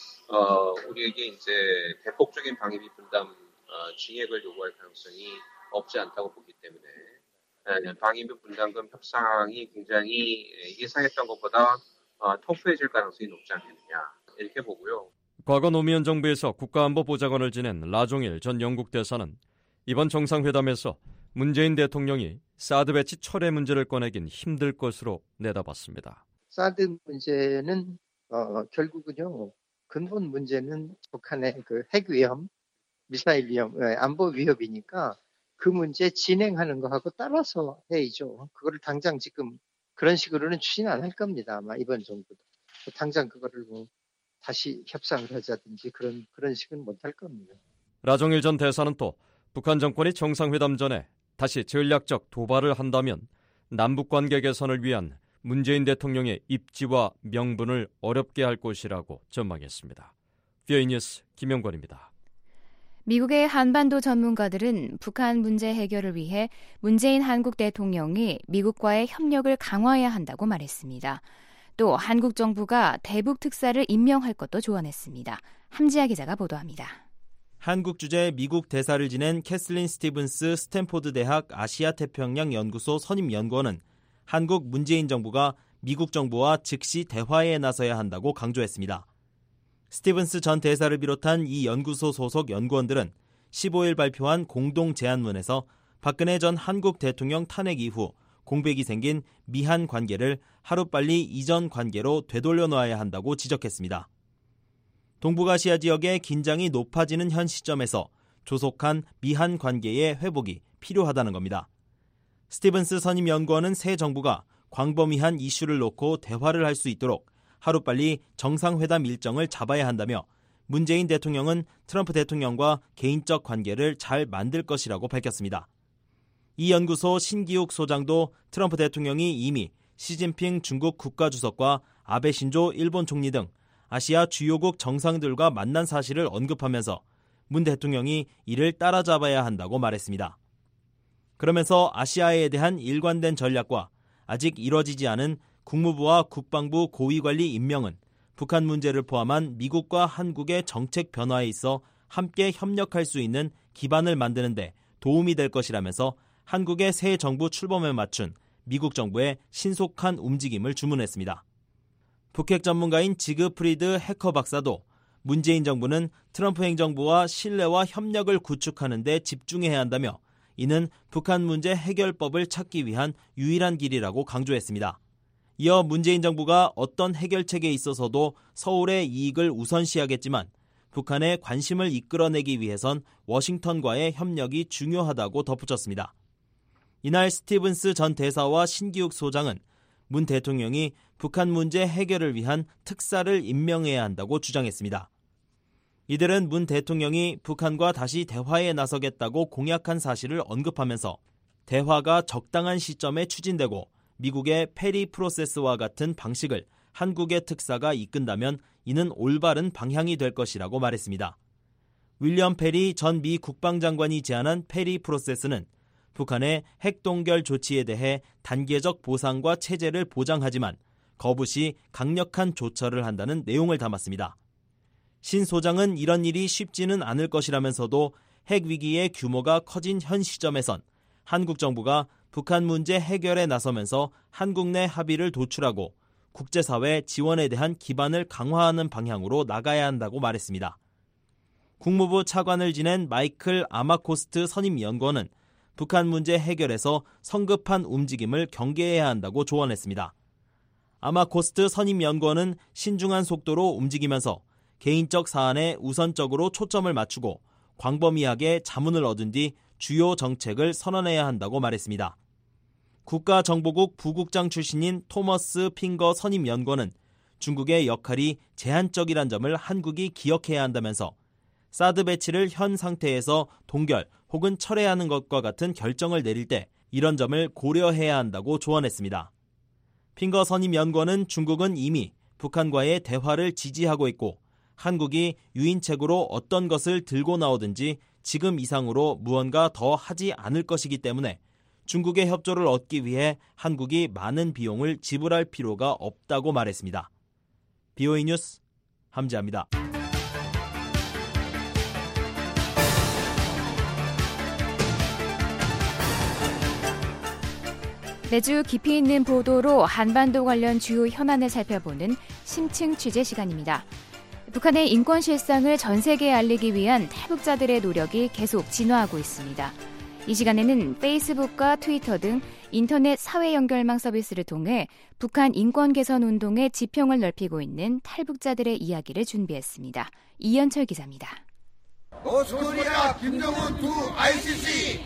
우리에게 이제 대폭적인 방위비 분담 증액을 요구할 가능성이 없지 않다고 보기 때문에 방위비 분담금 협상이 굉장히 예상했던 것보다 터프해질 가능성이 높지 않겠느냐 이렇게 보고요. 과거 노무현 정부에서 국가안보보좌관을 지낸 라종일 전 영국 대사는 이번 정상회담에서 문재인 대통령이 사드 배치 철회 문제를 꺼내긴 힘들 것으로 내다봤습니다. 사드 문제는 결국은요, 근본 문제는 북한의 그 핵 위험, 미사일 위험, 안보 위협이니까 그 문제 진행하는 거하고 따라서 해야죠. 그거를 당장 지금 그런 식으로는 추진 안 할 겁니다. 아마 이번 정부도. 당장 그거를 뭐 다시 협상을 하자든지 그런 식은 못 할 겁니다. 라종일 전 대사는 또 북한 정권이 정상회담 전에 다시 전략적 도발을 한다면 남북관계 개선을 위한 문재인 대통령의 입지와 명분을 어렵게 할 것이라고 전망했습니다. VOA 뉴스 김영권입니다. 미국의 한반도 전문가들은 북한 문제 해결을 위해 문재인 한국 대통령이 미국과의 협력을 강화해야 한다고 말했습니다. 또 한국 정부가 대북 특사를 임명할 것도 조언했습니다. 함지아 기자가 보도합니다. 한국 주재 미국 대사를 지낸 캐슬린 스티븐스 스탠포드 대학 아시아 태평양 연구소 선임 연구원은 한국 문재인 정부가 미국 정부와 즉시 대화에 나서야 한다고 강조했습니다. 스티븐스 전 대사를 비롯한 이 연구소 소속 연구원들은 15일 발표한 공동 제안문에서 박근혜 전 한국 대통령 탄핵 이후 공백이 생긴 미한 관계를 하루빨리 이전 관계로 되돌려 놔야 한다고 지적했습니다. 동북아시아 지역의 긴장이 높아지는 현 시점에서 조속한 미한 관계의 회복이 필요하다는 겁니다. 스티븐스 선임 연구원은 새 정부가 광범위한 이슈를 놓고 대화를 할 수 있도록 하루빨리 정상회담 일정을 잡아야 한다며 문재인 대통령은 트럼프 대통령과 개인적 관계를 잘 만들 것이라고 밝혔습니다. 이 연구소 신기욱 소장도 트럼프 대통령이 이미 시진핑 중국 국가주석과 아베 신조 일본 총리 등 아시아 주요국 정상들과 만난 사실을 언급하면서 문 대통령이 이를 따라잡아야 한다고 말했습니다. 그러면서 아시아에 대한 일관된 전략과 아직 이뤄지지 않은 국무부와 국방부 고위관리 임명은 북한 문제를 포함한 미국과 한국의 정책 변화에 있어 함께 협력할 수 있는 기반을 만드는 데 도움이 될 것이라면서 한국의 새 정부 출범에 맞춘 미국 정부의 신속한 움직임을 주문했습니다. 북핵 전문가인 지그프리드 해커 박사도 문재인 정부는 트럼프 행정부와 신뢰와 협력을 구축하는 데 집중해야 한다며 이는 북한 문제 해결법을 찾기 위한 유일한 길이라고 강조했습니다. 이어 문재인 정부가 어떤 해결책에 있어서도 서울의 이익을 우선시하겠지만 북한의 관심을 이끌어내기 위해선 워싱턴과의 협력이 중요하다고 덧붙였습니다. 이날 스티븐스 전 대사와 신기욱 소장은 문 대통령이 북한 문제 해결을 위한 특사를 임명해야 한다고 주장했습니다. 이들은 문 대통령이 북한과 다시 대화에 나서겠다고 공약한 사실을 언급하면서 대화가 적당한 시점에 추진되고 미국의 페리 프로세스와 같은 방식을 한국의 특사가 이끈다면 이는 올바른 방향이 될 것이라고 말했습니다. 윌리엄 페리 전 미 국방장관이 제안한 페리 프로세스는 북한의 핵동결 조치에 대해 단계적 보상과 체제를 보장하지만 거부 시 강력한 조처를 한다는 내용을 담았습니다. 신 소장은 이런 일이 쉽지는 않을 것이라면서도 핵 위기의 규모가 커진 현 시점에선 한국 정부가 북한 문제 해결에 나서면서 한국 내 합의를 도출하고 국제사회 지원에 대한 기반을 강화하는 방향으로 나가야 한다고 말했습니다. 국무부 차관을 지낸 마이클 아마코스트 선임연구원은 북한 문제 해결에서 성급한 움직임을 경계해야 한다고 조언했습니다. 아마코스트 선임연구원은 신중한 속도로 움직이면서 개인적 사안에 우선적으로 초점을 맞추고 광범위하게 자문을 얻은 뒤 주요 정책을 선언해야 한다고 말했습니다. 국가정보국 부국장 출신인 토머스 핑거 선임연구원은 중국의 역할이 제한적이란 점을 한국이 기억해야 한다면서 사드 배치를 현 상태에서 동결 혹은 철회하는 것과 같은 결정을 내릴 때 이런 점을 고려해야 한다고 조언했습니다. 핑거 선임 연구원은 중국은 이미 북한과의 대화를 지지하고 있고 한국이 유인책으로 어떤 것을 들고 나오든지 지금 이상으로 무언가 더 하지 않을 것이기 때문에 중국의 협조를 얻기 위해 한국이 많은 비용을 지불할 필요가 없다고 말했습니다. BOE 뉴스 함지아입니다. 매주 깊이 있는 보도로 한반도 관련 주요 현안을 살펴보는 심층 취재 시간입니다. 북한의 인권 실상을 전 세계에 알리기 위한 탈북자들의 노력이 계속 진화하고 있습니다. 이 시간에는 페이스북과 트위터 등 인터넷 사회 연결망 서비스를 통해 북한 인권 개선 운동의 지평을 넓히고 있는 탈북자들의 이야기를 준비했습니다. 이현철 기자입니다. 노스코리아 김정은 두 ICC!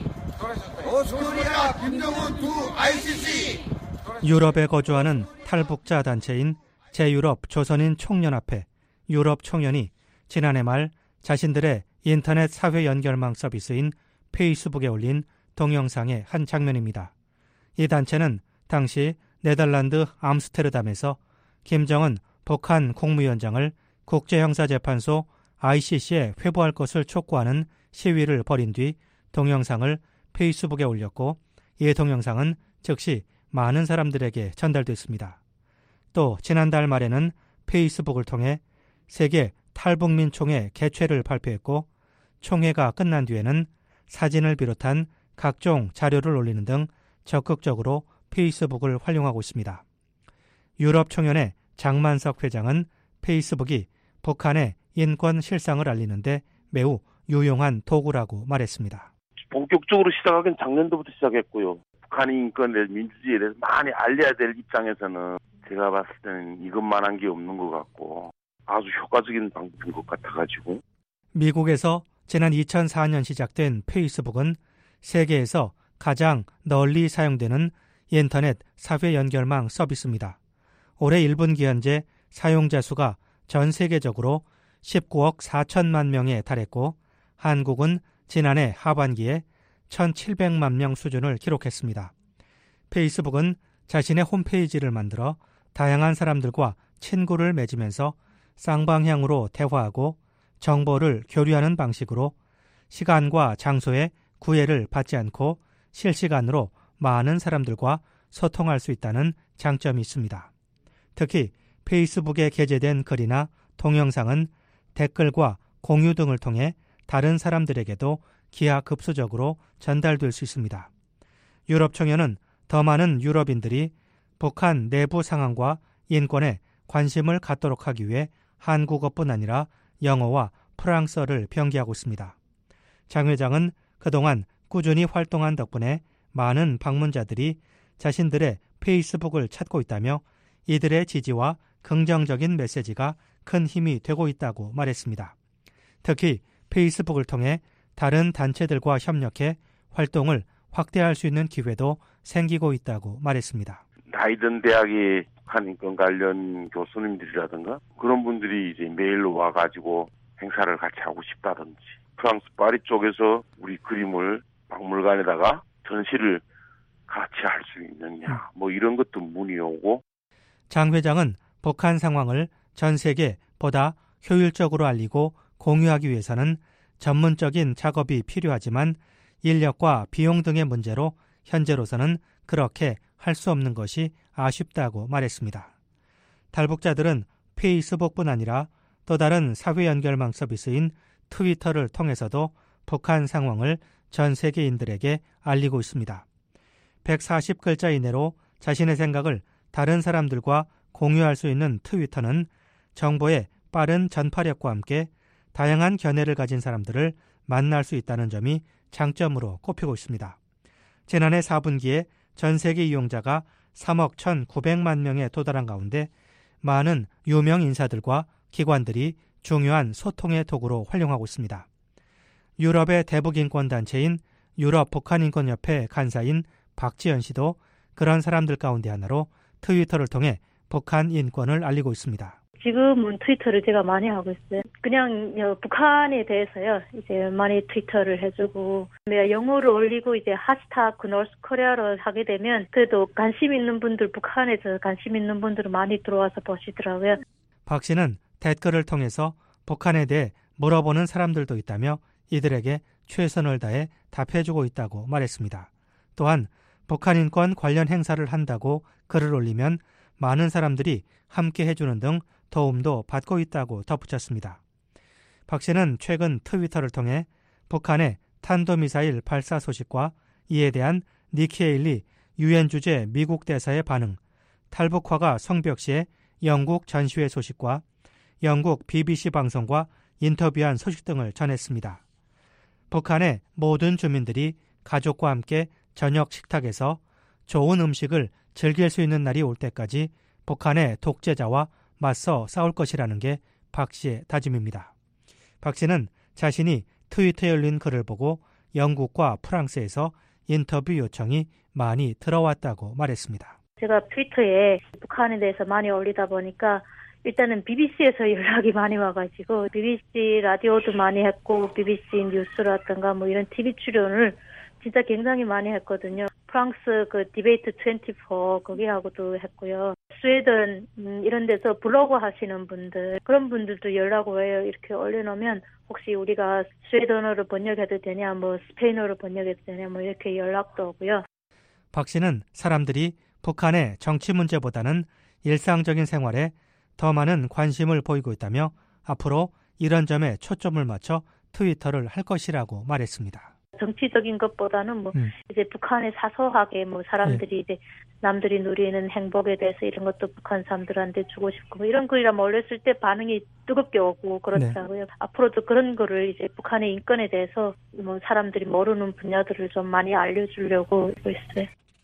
노스코리아 김정은 두 ICC! 유럽에 거주하는 탈북자 단체인 제유럽 조선인 총연합회 유럽 총연이 지난해 말 자신들의 인터넷 사회 연결망 서비스인 페이스북에 올린 동영상의 한 장면입니다. 이 단체는 당시 네덜란드 암스테르담에서 김정은 북한 국무위원장을 국제형사재판소 ICC에 회부할 것을 촉구하는 시위를 벌인 뒤 동영상을 페이스북에 올렸고 이 동영상은 즉시 많은 사람들에게 전달됐습니다. 또 지난달 말에는 페이스북을 통해 세계 탈북민총회 개최를 발표했고 총회가 끝난 뒤에는 사진을 비롯한 각종 자료를 올리는 등 적극적으로 페이스북을 활용하고 있습니다. 유럽총연의 장만석 회장은 페이스북이 북한의 인권 실상을 알리는데 매우 유용한 도구라고 말했습니다. 본격적으로 시작하긴 작년도부터 시작했고요. 북한의 인권에 민주주의에 대해서 많이 알려야 될 입장에서는 제가 봤을 때는 이것만한 게 없는 것 같고 아주 효과적인 방법인 것 같아가지고. 미국에서 지난 2004년 시작된 페이스북은 세계에서 가장 널리 사용되는 인터넷 사회 연결망 서비스입니다. 올해 1분기 현재 사용자 수가 전 세계적으로 19억 4천만 명에 달했고 한국은 지난해 하반기에 1,700만 명 수준을 기록했습니다. 페이스북은 자신의 홈페이지를 만들어 다양한 사람들과 친구를 맺으면서 쌍방향으로 대화하고 정보를 교류하는 방식으로 시간과 장소에 구애를 받지 않고 실시간으로 많은 사람들과 소통할 수 있다는 장점이 있습니다. 특히 페이스북에 게재된 글이나 동영상은 댓글과 공유 등을 통해 다른 사람들에게도 기하급수적으로 전달될 수 있습니다. 유럽총연은 더 많은 유럽인들이 북한 내부 상황과 인권에 관심을 갖도록 하기 위해 한국어뿐 아니라 영어와 프랑스어를 병기하고 있습니다. 장 회장은 그동안 꾸준히 활동한 덕분에 많은 방문자들이 자신들의 페이스북을 찾고 있다며 이들의 지지와 긍정적인 메시지가 큰 힘이 되고 있다고 말했습니다. 특히 페이스북을 통해 다른 단체들과 협력해 활동을 확대할 수 있는 기회도 생기고 있다고 말했습니다. 나이든 대학의 북한 인권 관련 교수님들이라든가 그런 분들이 이제 메일로 와가지고 행사를 같이 하고 싶다든지 프랑스 파리 쪽에서 우리 그림을 박물관에다가 전시를 같이 할 수 있느냐 뭐 이런 것도 문의 오고. 장 회장은 북한 상황을 전 세계 보다 효율적으로 알리고 공유하기 위해서는 전문적인 작업이 필요하지만 인력과 비용 등의 문제로 현재로서는 그렇게 할 수 없는 것이 아쉽다고 말했습니다. 탈북자들은 페이스북뿐 아니라 또 다른 사회 연결망 서비스인 트위터를 통해서도 북한 상황을 전 세계인들에게 알리고 있습니다. 140글자 이내로 자신의 생각을 다른 사람들과 공유할 수 있는 트위터는 정보의 빠른 전파력과 함께 다양한 견해를 가진 사람들을 만날 수 있다는 점이 장점으로 꼽히고 있습니다. 지난해 4분기에 전 세계 이용자가 3억 1,900만 명에 도달한 가운데 많은 유명 인사들과 기관들이 중요한 소통의 도구로 활용하고 있습니다. 유럽의 대북인권단체인 유럽 북한인권협회 간사인 박지연 씨도 그런 사람들 가운데 하나로 트위터를 통해 북한 인권을 알리고 있습니다. 지금은 트위터를 제가 많이 하고 있어요. 그냥 북한에 대해서요. 이제 많이 트위터를 해주고 영어를 올리고 이제 하시타그 노스코리아로 하게 되면 그래도 관심 있는 분들 북한에서 관심 있는 분들은 많이 들어와서 보시더라고요. 박 씨는 댓글을 통해서 북한에 대해 물어보는 사람들도 있다며 이들에게 최선을 다해 답해주고 있다고 말했습니다. 또한 북한 인권 관련 행사를 한다고 글을 올리면 많은 사람들이 함께 해주는 등 도움도 받고 있다고 덧붙였습니다. 박 씨는 최근 트위터를 통해 북한의 탄도미사일 발사 소식과 이에 대한 니키 헤일리 유엔 주재 미국 대사의 반응, 탈북화가 성벽시의 영국 전시회 소식과 영국 BBC 방송과 인터뷰한 소식 등을 전했습니다. 북한의 모든 주민들이 가족과 함께 저녁 식탁에서 좋은 음식을 즐길 수 있는 날이 올 때까지 북한의 독재자와 맞서 싸울 것이라는 게 박 씨의 다짐입니다. 박 씨는 자신이 트위터에 올린 글을 보고 영국과 프랑스에서 인터뷰 요청이 많이 들어왔다고 말했습니다. 제가 트위터에 북한에 대해서 많이 올리다 보니까 일단은 BBC에서 연락이 많이 와가지고 BBC 라디오도 많이 했고 BBC 뉴스라든가 뭐 이런 TV 출연을 진짜 굉장히 많이 했거든요. 프랑스 그 디베이트 24 거기하고도 했고요. 스웨덴 이런 데서 블로그 하시는 분들 그런 분들도 연락 와요. 이렇게 올려놓으면 혹시 우리가 스웨덴어로 번역해도 되냐 뭐 스페인어로 번역해도 되냐 뭐 이렇게 연락도 오고요. 박 씨는 사람들이 북한의 정치 문제보다는 일상적인 생활에 더 많은 관심을 보이고 있다며 앞으로 이런 점에 초점을 맞춰 트위터를 할 것이라고 말했습니다. 정치적인 것보다는 뭐 이제 북한에 사소하게 뭐 사람들이 이제 남들이 누리는 행복에 대해서 이런 것도 북한 사람들한테 주고 싶고 뭐 이런 글이라 올렸을 때 반응이 뜨겁게 오고 그렇더라고요. 앞으로도 그런 거를 이제 북한의 인권에 대해서 뭐 사람들이 모르는 분야들을 좀 많이 알려주려고 하고 있어요.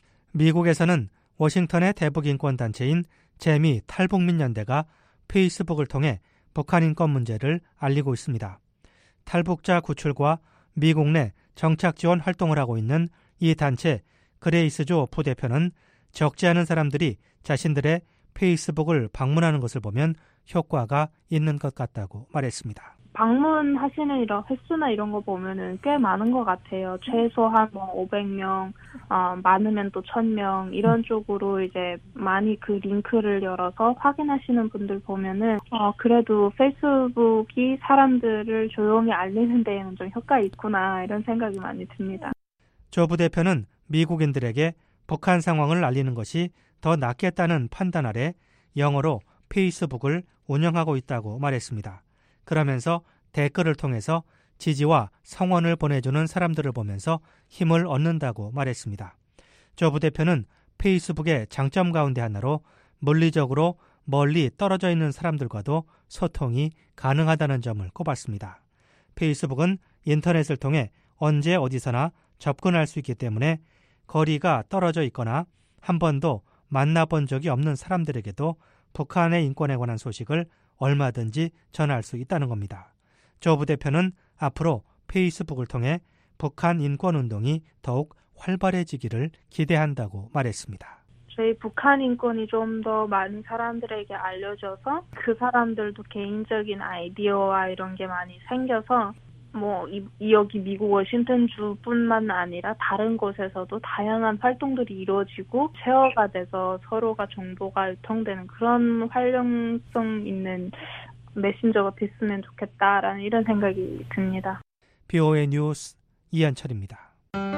미국에서는 워싱턴의 대북 인권 단체인 재미 탈북민연대가 페이스북을 통해 북한 인권 문제를 알리고 있습니다. 탈북자 구출과 미국 내 정착 지원 활동을 하고 있는 이 단체 그레이스조 부대표는 적지 않은 사람들이 자신들의 페이스북을 방문하는 것을 보면 효과가 있는 것 같다고 말했습니다. 방문하시는 이런 횟수나 이런 거 보면은 꽤 많은 것 같아요. 최소한 뭐 500명, 많으면 또 1000명 이런 쪽으로 이제 많이 그 링크를 열어서 확인하시는 분들 보면은 그래도 페이스북이 사람들을 조용히 알리는 데에는 좀 효과 있구나 이런 생각이 많이 듭니다. 조 부대표는 미국인들에게 북한 상황을 알리는 것이 더 낫겠다는 판단 아래 영어로 페이스북을 운영하고 있다고 말했습니다. 그러면서 댓글을 통해서 지지와 성원을 보내주는 사람들을 보면서 힘을 얻는다고 말했습니다. 조 부대표는 페이스북의 장점 가운데 하나로 물리적으로 멀리 떨어져 있는 사람들과도 소통이 가능하다는 점을 꼽았습니다. 페이스북은 인터넷을 통해 언제 어디서나 접근할 수 있기 때문에 거리가 떨어져 있거나 한 번도 만나본 적이 없는 사람들에게도 북한의 인권에 관한 소식을 얼마든지 전할 수 있다는 겁니다. 조 부대표는 앞으로 페이스북을 통해 북한 인권운동이 더욱 활발해지기를 기대한다고 말했습니다. 저희 북한 인권이 좀 더 많은 사람들에게 알려져서 그 사람들도 개인적인 아이디어와 이런 게 많이 생겨서 뭐 여기 미국 워싱턴주뿐만 아니라 다른 곳에서도 다양한 활동들이 이루어지고 쉐어가 돼서 서로가 정보가 유통되는 그런 활용성 있는 메신저가 됐으면 좋겠다라는 이런 생각이 듭니다. BOA 뉴스 이한철입니다.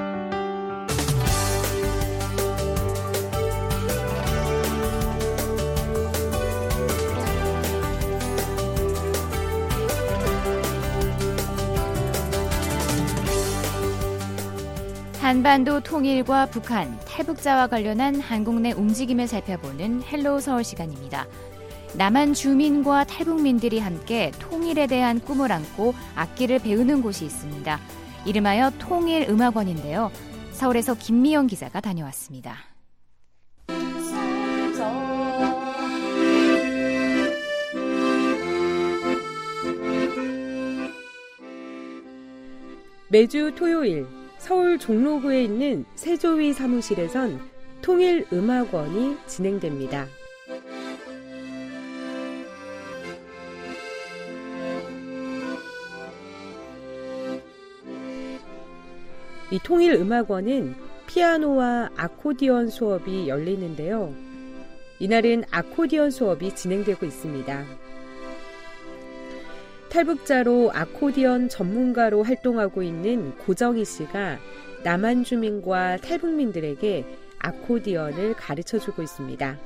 한반도 통일과 북한, 탈북자와 관련한 한국 내 움직임을 살펴보는 헬로우 서울 시간입니다. 남한 주민과 탈북민들이 함께 통일에 대한 꿈을 안고 악기를 배우는 곳이 있습니다. 이름하여 통일음악원인데요. 서울에서 김미영 기자가 다녀왔습니다. 매주 토요일 서울 종로구에 있는 세조위 사무실에선 통일음악원이 진행됩니다. 이 통일음악원은 피아노와 아코디언 수업이 열리는데요. 이날은 아코디언 수업이 진행되고 있습니다. 탈북자로 아코디언 전문가로 활동하고 있는 고정희 씨가 남한 주민과 탈북민들에게 아코디언을 가르쳐주고 있습니다.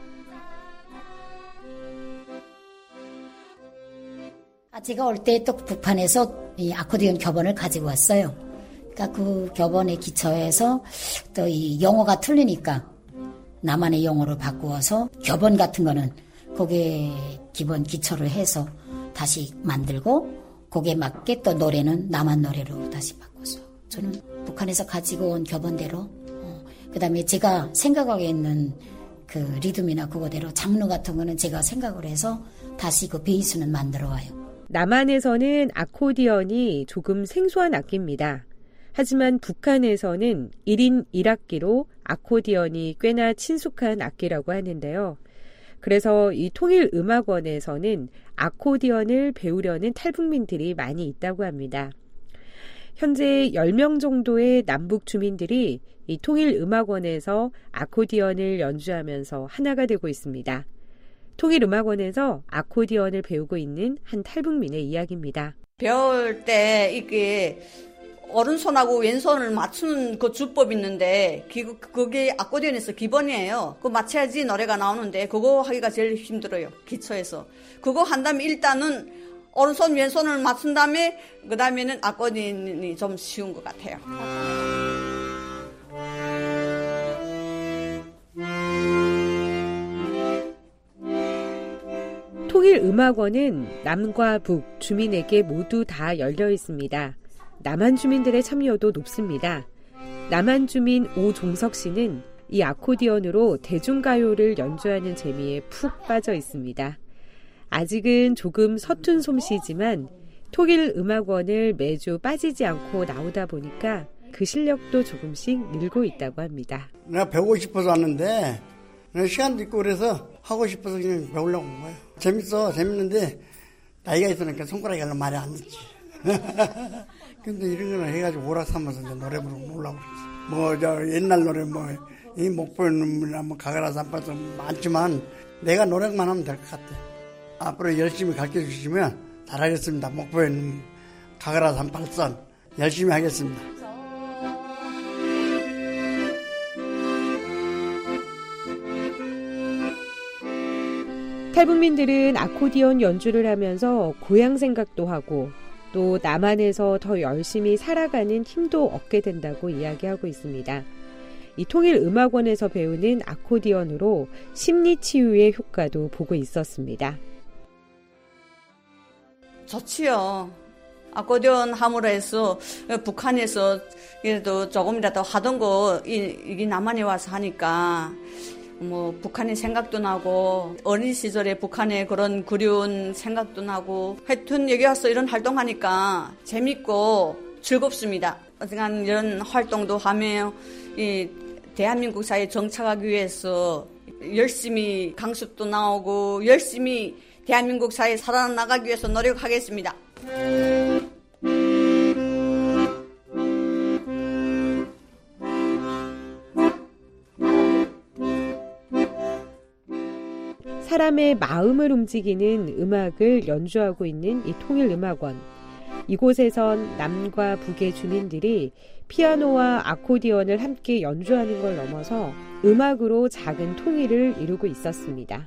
제가 올 때 또 북한에서 이 아코디언 교본을 가지고 왔어요. 그러니까 그 교본에 기초해서 또 이 용어가 틀리니까 남한의 용어로 바꾸어서 교본 같은 거는 거기에 기본 기초를 해서 다시 만들고 거기에 맞게 또 노래는 남한 노래로 다시 바꿔서 저는 북한에서 가지고 온 교본대로 그다음에 제가 생각하고 있는 그 리듬이나 그거대로 장르 같은 거는 제가 생각을 해서 다시 그 베이스는 만들어 와요. 남한에서는 아코디언이 조금 생소한 악기입니다. 하지만 북한에서는 1인 1악기로 아코디언이 꽤나 친숙한 악기라고 하는데요. 그래서 이 통일음악원에서는 아코디언을 배우려는 탈북민들이 많이 있다고 합니다. 현재 10명 정도의 남북 주민들이 이 통일음악원에서 아코디언을 연주하면서 하나가 되고 있습니다. 통일음악원에서 아코디언을 배우고 있는 한 탈북민의 이야기입니다. 배울 때 이게 오른손하고 왼손을 맞추는 그 주법이 있는데 그게 아코디언에서 기본이에요. 그거 맞춰야지 노래가 나오는데 그거 하기가 제일 힘들어요. 기초에서. 그거 한 다음에 일단은 오른손 왼손을 맞춘 다음에 그 다음에는 아코디언이 좀 쉬운 것 같아요. 통일음악원은 남과 북 주민에게 모두 다 열려 있습니다. 남한 주민들의 참여도 높습니다. 남한 주민 오종석 씨는 이 아코디언으로 대중가요를 연주하는 재미에 푹 빠져 있습니다. 아직은 조금 서툰 솜씨지만 통일음악원을 매주 빠지지 않고 나오다 보니까 그 실력도 조금씩 늘고 있다고 합니다. 내가 배우고 싶어서 왔는데 시간도 있고 그래서 하고 싶어서 그냥 배우려고 온 거예요. 재밌는데 나이가 있으니까 손가락이 별로 말이 안 듣지. 근데 이런 거는 해가지고 오락 삼아서 이제 노래 부르고 올라오고 그랬어. 옛날 노래 이 목포의 눈물이나 가가라 산발도 많지만 내가 노력만 하면 될 것 같아. 앞으로 열심히 가르쳐 주시면 잘하겠습니다. 목포의 눈물, 가가라 산발선 열심히 하겠습니다. 탈북민들은 아코디언 연주를 하면서 고향 생각도 하고 또 남한에서 더 열심히 살아가는 힘도 얻게 된다고 이야기하고 있습니다. 이 통일음악원에서 배우는 아코디언으로 심리치유의 효과도 보고 있었습니다. 좋지요. 아코디언 함으로 해서 북한에서 그래도 조금이라도 하던 거 이게 남한에 와서 하니까 북한의 생각도 나고 어린 시절에 북한의 그런 그리운 생각도 나고 하여튼 여기 와서 이런 활동하니까 재밌고 즐겁습니다. 어쨌든 이런 활동도 하며 이 대한민국 사회에 정착하기 위해서 열심히 강습도 나오고 열심히 대한민국 사회에 살아나가기 위해서 노력하겠습니다. 사람의 마음을 움직이는 음악을 연주하고 있는 이 통일음악원. 이곳에선 남과 북의 주민들이 피아노와 아코디언을 함께 연주하는 걸 넘어서 음악으로 작은 통일을 이루고 있었습니다.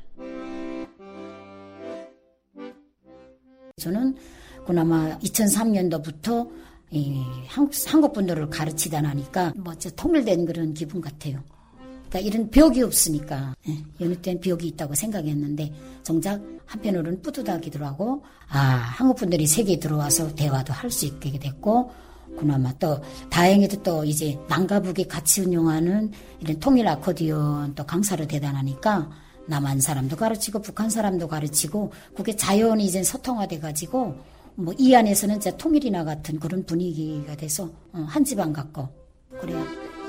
저는 그나마 2003년도부터 한국 분들을 가르치다 나니까 통일된 그런 기분 같아요. 그러니까 이런 벽이 없으니까 여느 때는 벽이 있다고 생각했는데 정작 한편으로는 뿌듯하기도 하고 한국 분들이 세계에 들어와서 대화도 할 수 있게 됐고 그나마 또 다행히도 또 이제 남과 북이 같이 운영하는 이런 통일 아코디언 또 강사로 대단하니까 남한 사람도 가르치고 북한 사람도 가르치고 그게 자연히 이제 소통화돼 가지고 이 안에서는 진짜 통일이나 같은 그런 분위기가 돼서 한 집안 같고 그래요.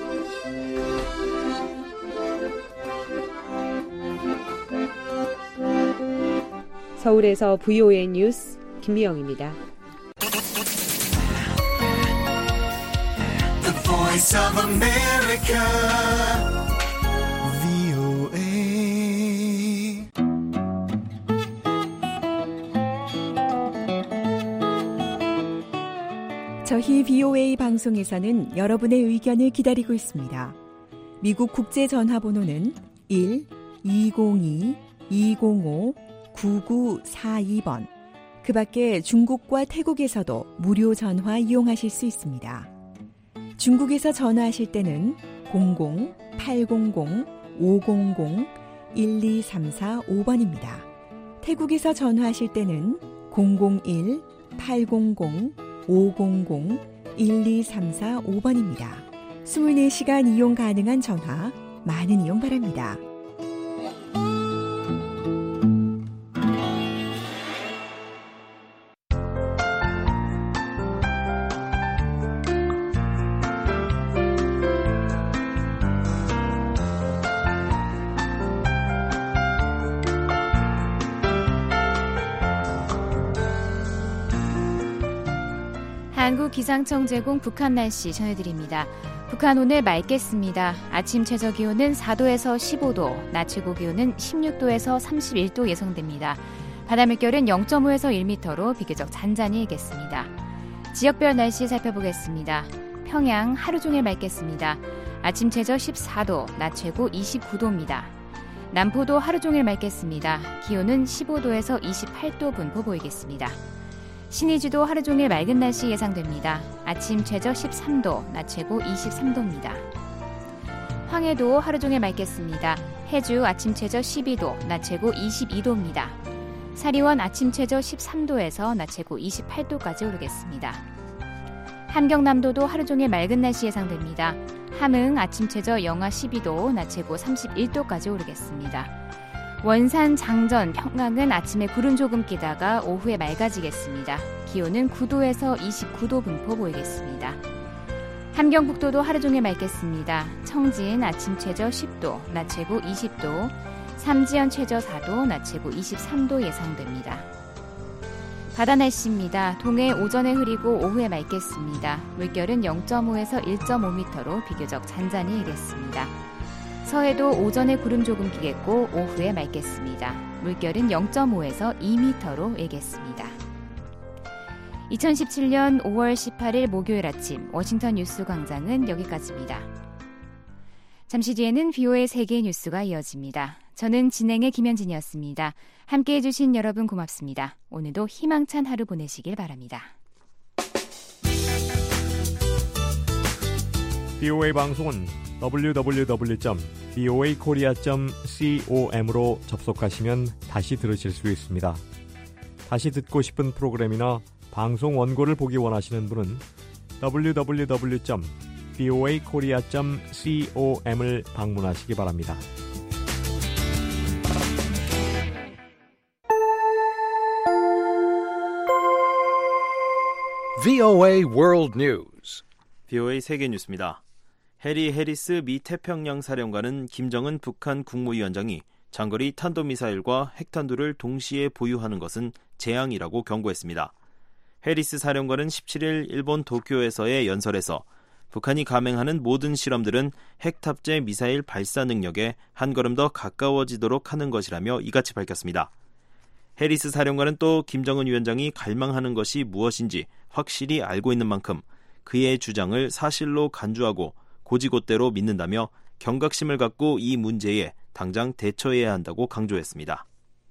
서울에서 VOA 뉴스 김미영입니다. The voice Voice of America, VOA. 저희 VOA 방송에서는 여러분의 의견을 기다리고 있습니다. 미국 국제전화번호는 1-202-205-9942번. 그 밖에 중국과 태국에서도 무료 전화 이용하실 수 있습니다. 중국에서 전화하실 때는 00-800-500-1234-5번입니다. 태국에서 전화하실 때는 001-800-500-1234-5번입니다. 24시간 이용 가능한 전화, 많은 이용 바랍니다. 한국기상청 제공 북한 날씨 전해드립니다. 북한 오늘 맑겠습니다. 아침 최저기온은 4도에서 15도, 낮 최고기온은 16도에서 31도 예상됩니다. 바닷물결은 0.5에서 1m로 비교적 잔잔히 일겠습니다. 지역별 날씨 살펴보겠습니다. 평양 하루 종일 맑겠습니다. 아침 최저 14도, 낮 최고 29도입니다. 남포도 하루 종일 맑겠습니다. 기온은 15도에서 28도 분포 보이겠습니다. 신의주도 하루 종일 맑은 날씨 예상됩니다. 아침 최저 13도, 낮 최고 23도입니다. 황해도 하루 종일 맑겠습니다. 해주 아침 최저 12도, 낮 최고 22도입니다. 사리원 아침 최저 13도에서 낮 최고 28도까지 오르겠습니다. 함경남도도 하루 종일 맑은 날씨 예상됩니다. 함흥 아침 최저 영하 12도, 낮 최고 31도까지 오르겠습니다. 원산, 장전, 평강은 아침에 구름 조금 끼다가 오후에 맑아지겠습니다. 기온은 9도에서 29도 분포 보이겠습니다. 함경북도도 하루 종일 맑겠습니다. 청진 아침 최저 10도, 낮 최고 20도, 삼지연 최저 4도, 낮 최고 23도 예상됩니다. 바다 날씨입니다. 동해 오전에 흐리고 오후에 맑겠습니다. 물결은 0.5에서 1.5m로 비교적 잔잔히 일겠습니다. 서해도 오전에 구름 조금 끼겠고 오후에 맑겠습니다. 물결은 0.5에서 2m로 일겠습니다. 2017년 5월 18일 목요일 아침 워싱턴 뉴스 광장은 여기까지입니다. 잠시 뒤에는 VOA 세계 뉴스가 이어집니다. 저는 진행의 김현진이었습니다. 함께해 주신 여러분 고맙습니다. 오늘도 희망찬 하루 보내시길 바랍니다. VOA 방송은 www.voakorea.com으로 접속하시면 다시 들으실 수 있습니다. 다시 듣고 싶은 프로그램이나 방송 원고를 보기 원하시는 분은 www.voakorea.com을 방문하시기 바랍니다. VOA World News. VOA 세계 뉴스입니다. 해리 해리스 미 태평양 사령관은 김정은 북한 국무위원장이 장거리 탄도미사일과 핵탄두를 동시에 보유하는 것은 재앙이라고 경고했습니다. 해리스 사령관은 17일 일본 도쿄에서의 연설에서 북한이 감행하는 모든 실험들은 핵 탑재 미사일 발사 능력에 한 걸음 더 가까워지도록 하는 것이라며 이같이 밝혔습니다. 해리스 사령관은 또 김정은 위원장이 갈망하는 것이 무엇인지 확실히 알고 있는 만큼 그의 주장을 사실로 간주하고 고지곳대로 믿는다며 경각심을 갖고 이 문제에 당장 대처해야 한다고 강조했습니다.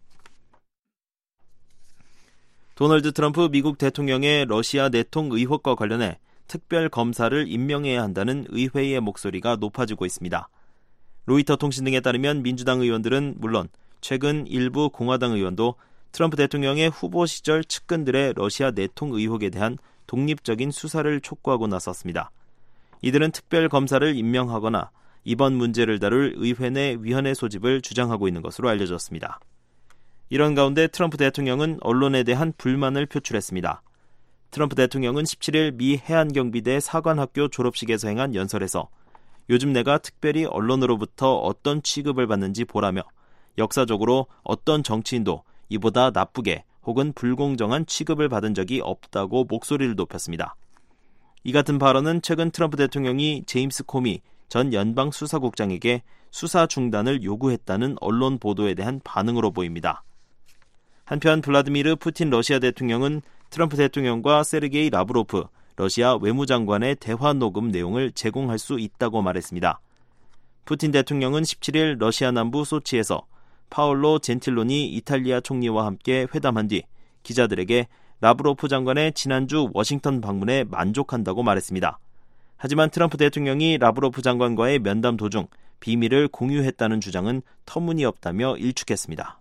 도널드 트럼프 미국 대통령의 러시아 내통 의혹과 관련해 특별 검사를 임명해야 한다는 의회의 목소리가 높아지고 있습니다. 로이터 통신 등에 따르면 민주당 의원들은 물론 최근 일부 공화당 의원도 트럼프 대통령의 후보 시절 측근들의 러시아 내통 의혹에 대한 독립적인 수사를 촉구하고 나섰습니다. 이들은 특별 검사를 임명하거나 이번 문제를 다룰 의회 내 위원회 소집을 주장하고 있는 것으로 알려졌습니다. 이런 가운데 트럼프 대통령은 언론에 대한 불만을 표출했습니다. 트럼프 대통령은 17일 미 해안경비대 사관학교 졸업식에서 행한 연설에서 요즘 내가 특별히 언론으로부터 어떤 취급을 받는지 보라며 역사적으로 어떤 정치인도 이보다 나쁘게 혹은 불공정한 취급을 받은 적이 없다고 목소리를 높였습니다. 이 같은 발언은 최근 트럼프 대통령이 제임스 코미 전 연방수사국장에게 수사 중단을 요구했다는 언론 보도에 대한 반응으로 보입니다. 한편 블라디미르 푸틴 러시아 대통령은 트럼프 대통령과 세르게이 라브로프 러시아 외무장관의 대화 녹음 내용을 제공할 수 있다고 말했습니다. 푸틴 대통령은 17일 러시아 남부 소치에서 파올로 젠틸로니 이탈리아 총리와 함께 회담한 뒤 기자들에게 라브로프 장관의 지난주 워싱턴 방문에 만족한다고 말했습니다. 하지만 트럼프 대통령이 라브로프 장관과의 면담 도중 비밀을 공유했다는 주장은 터무니없다며 일축했습니다.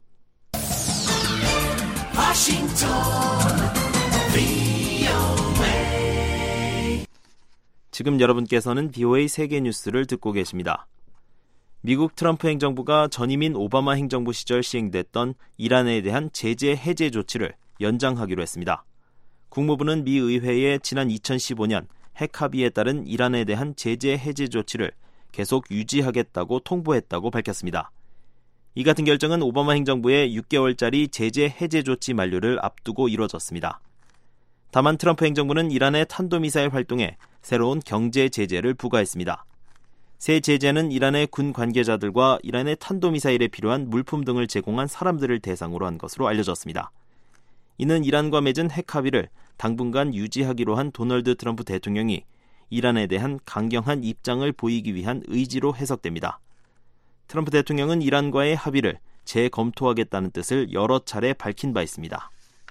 지금 여러분께서는 VOA 세계 뉴스를 듣고 계십니다. 미국 트럼프 행정부가 전임인 오바마 행정부 시절 시행됐던 이란에 대한 제재 해제 조치를 연장하기로 했습니다. 국무부는 미 의회에 지난 2015년 핵 합의에 따른 이란에 대한 제재 해제 조치를 계속 유지하겠다고 통보했다고 밝혔습니다. 이 같은 결정은 오바마 행정부의 6개월짜리 제재 해제 조치 만료를 앞두고 이뤄졌습니다. 다만 트럼프 행정부는 이란의 탄도미사일 활동에 새로운 경제 제재를 부과했습니다. 새 제재는 이란의 군 관계자들과 이란의 탄도미사일에 필요한 물품 등을 제공한 사람들을 대상으로 한 것으로 알려졌습니다. 이는 이란과 맺은 핵 합의를 당분간 유지하기로 한 도널드 트럼프 대통령이 이란에 대한 강경한 입장을 보이기 위한 의지로 해석됩니다. 트럼프 대통령은 이란과의 합의를 재검토하겠다는 뜻을 여러 차례 밝힌 바 있습니다.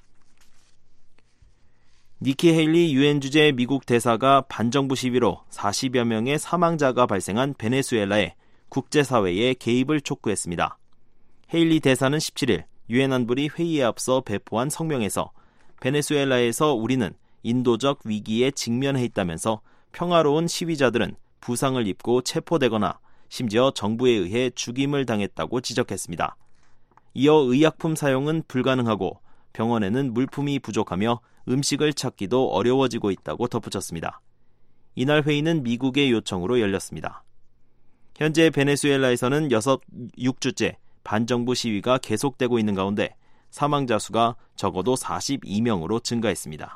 니키 헤일리 유엔 주재 미국 대사가 반정부 시위로 40여 명의 사망자가 발생한 베네수엘라에 국제사회의 개입을 촉구했습니다. 헤일리 대사는 17일 유엔 안보리 회의에 앞서 배포한 성명에서 베네수엘라에서 우리는 인도적 위기에 직면해 있다면서 평화로운 시위자들은 부상을 입고 체포되거나 심지어 정부에 의해 죽임을 당했다고 지적했습니다. 이어 의약품 사용은 불가능하고 병원에는 물품이 부족하며 음식을 찾기도 어려워지고 있다고 덧붙였습니다. 이날 회의는 미국의 요청으로 열렸습니다. 현재 베네수엘라에서는 6주째 반정부 시위가 계속되고 있는 가운데 사망자 수가 적어도 42명으로 증가했습니다.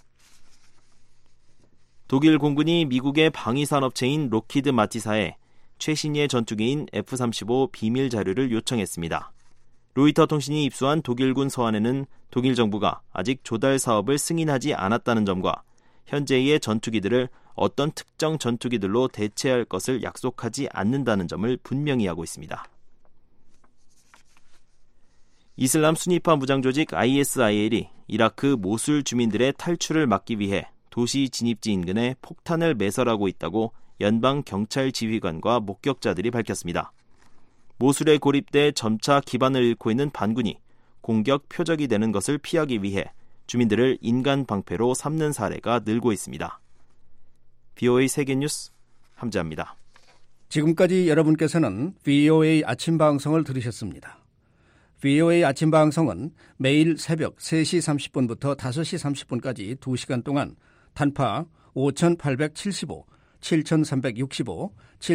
독일 공군이 미국의 방위산업체인 록히드 마티사에 최신의 전투기인 F-35 비밀 자료를 요청했습니다. 로이터 통신이 입수한 독일군 서한에는 독일 정부가 아직 조달 사업을 승인하지 않았다는 점과 현재의 전투기들을 어떤 특정 전투기들로 대체할 것을 약속하지 않는다는 점을 분명히 하고 있습니다. 이슬람 순위파 무장조직 ISIL이 이라크 모술 주민들의 탈출을 막기 위해 도시 진입지 인근에 폭탄을 매설하고 있다고 연방경찰지휘관과 목격자들이 밝혔습니다. 모술에 고립돼 점차 기반을 잃고 있는 반군이 공격 표적이 되는 것을 피하기 위해 주민들을 인간 방패로 삼는 사례가 늘고 있습니다. VOA 세계뉴스 함재합니다. 지금까지 여러분께서는 VOA 아침 방송을 들으셨습니다. VOA 아침 방송은 매일 새벽 3시 30분부터 5시 30분까지 2시간 동안 단파 5875, 7365,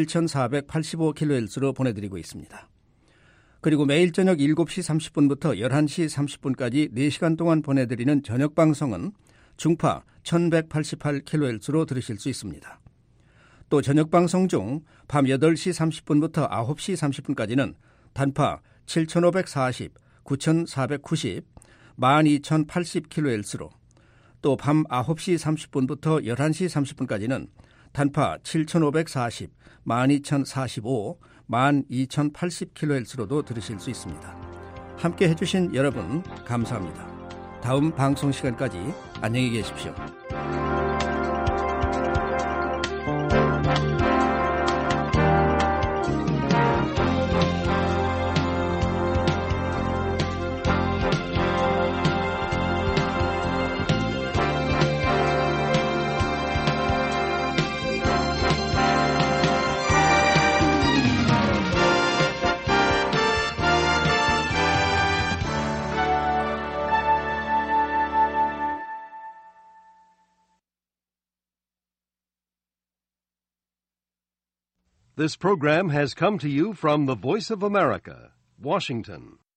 7485kHz로 보내드리고 있습니다. 그리고 매일 저녁 7시 30분부터 11시 30분까지 4시간 동안 보내드리는 저녁 방송은 중파 1188kHz로 들으실 수 있습니다. 또 저녁 방송 중 밤 8시 30분부터 9시 30분까지는 단파 7540, 9490, 12080kHz로 또 밤 9시 30분부터 11시 30분까지는 단파 7540, 12045, 12080kHz로도 들으실 수 있습니다. 함께 해주신 여러분 감사합니다. 다음 방송 시간까지 안녕히 계십시오. This program has come to you from the Voice of America, Washington.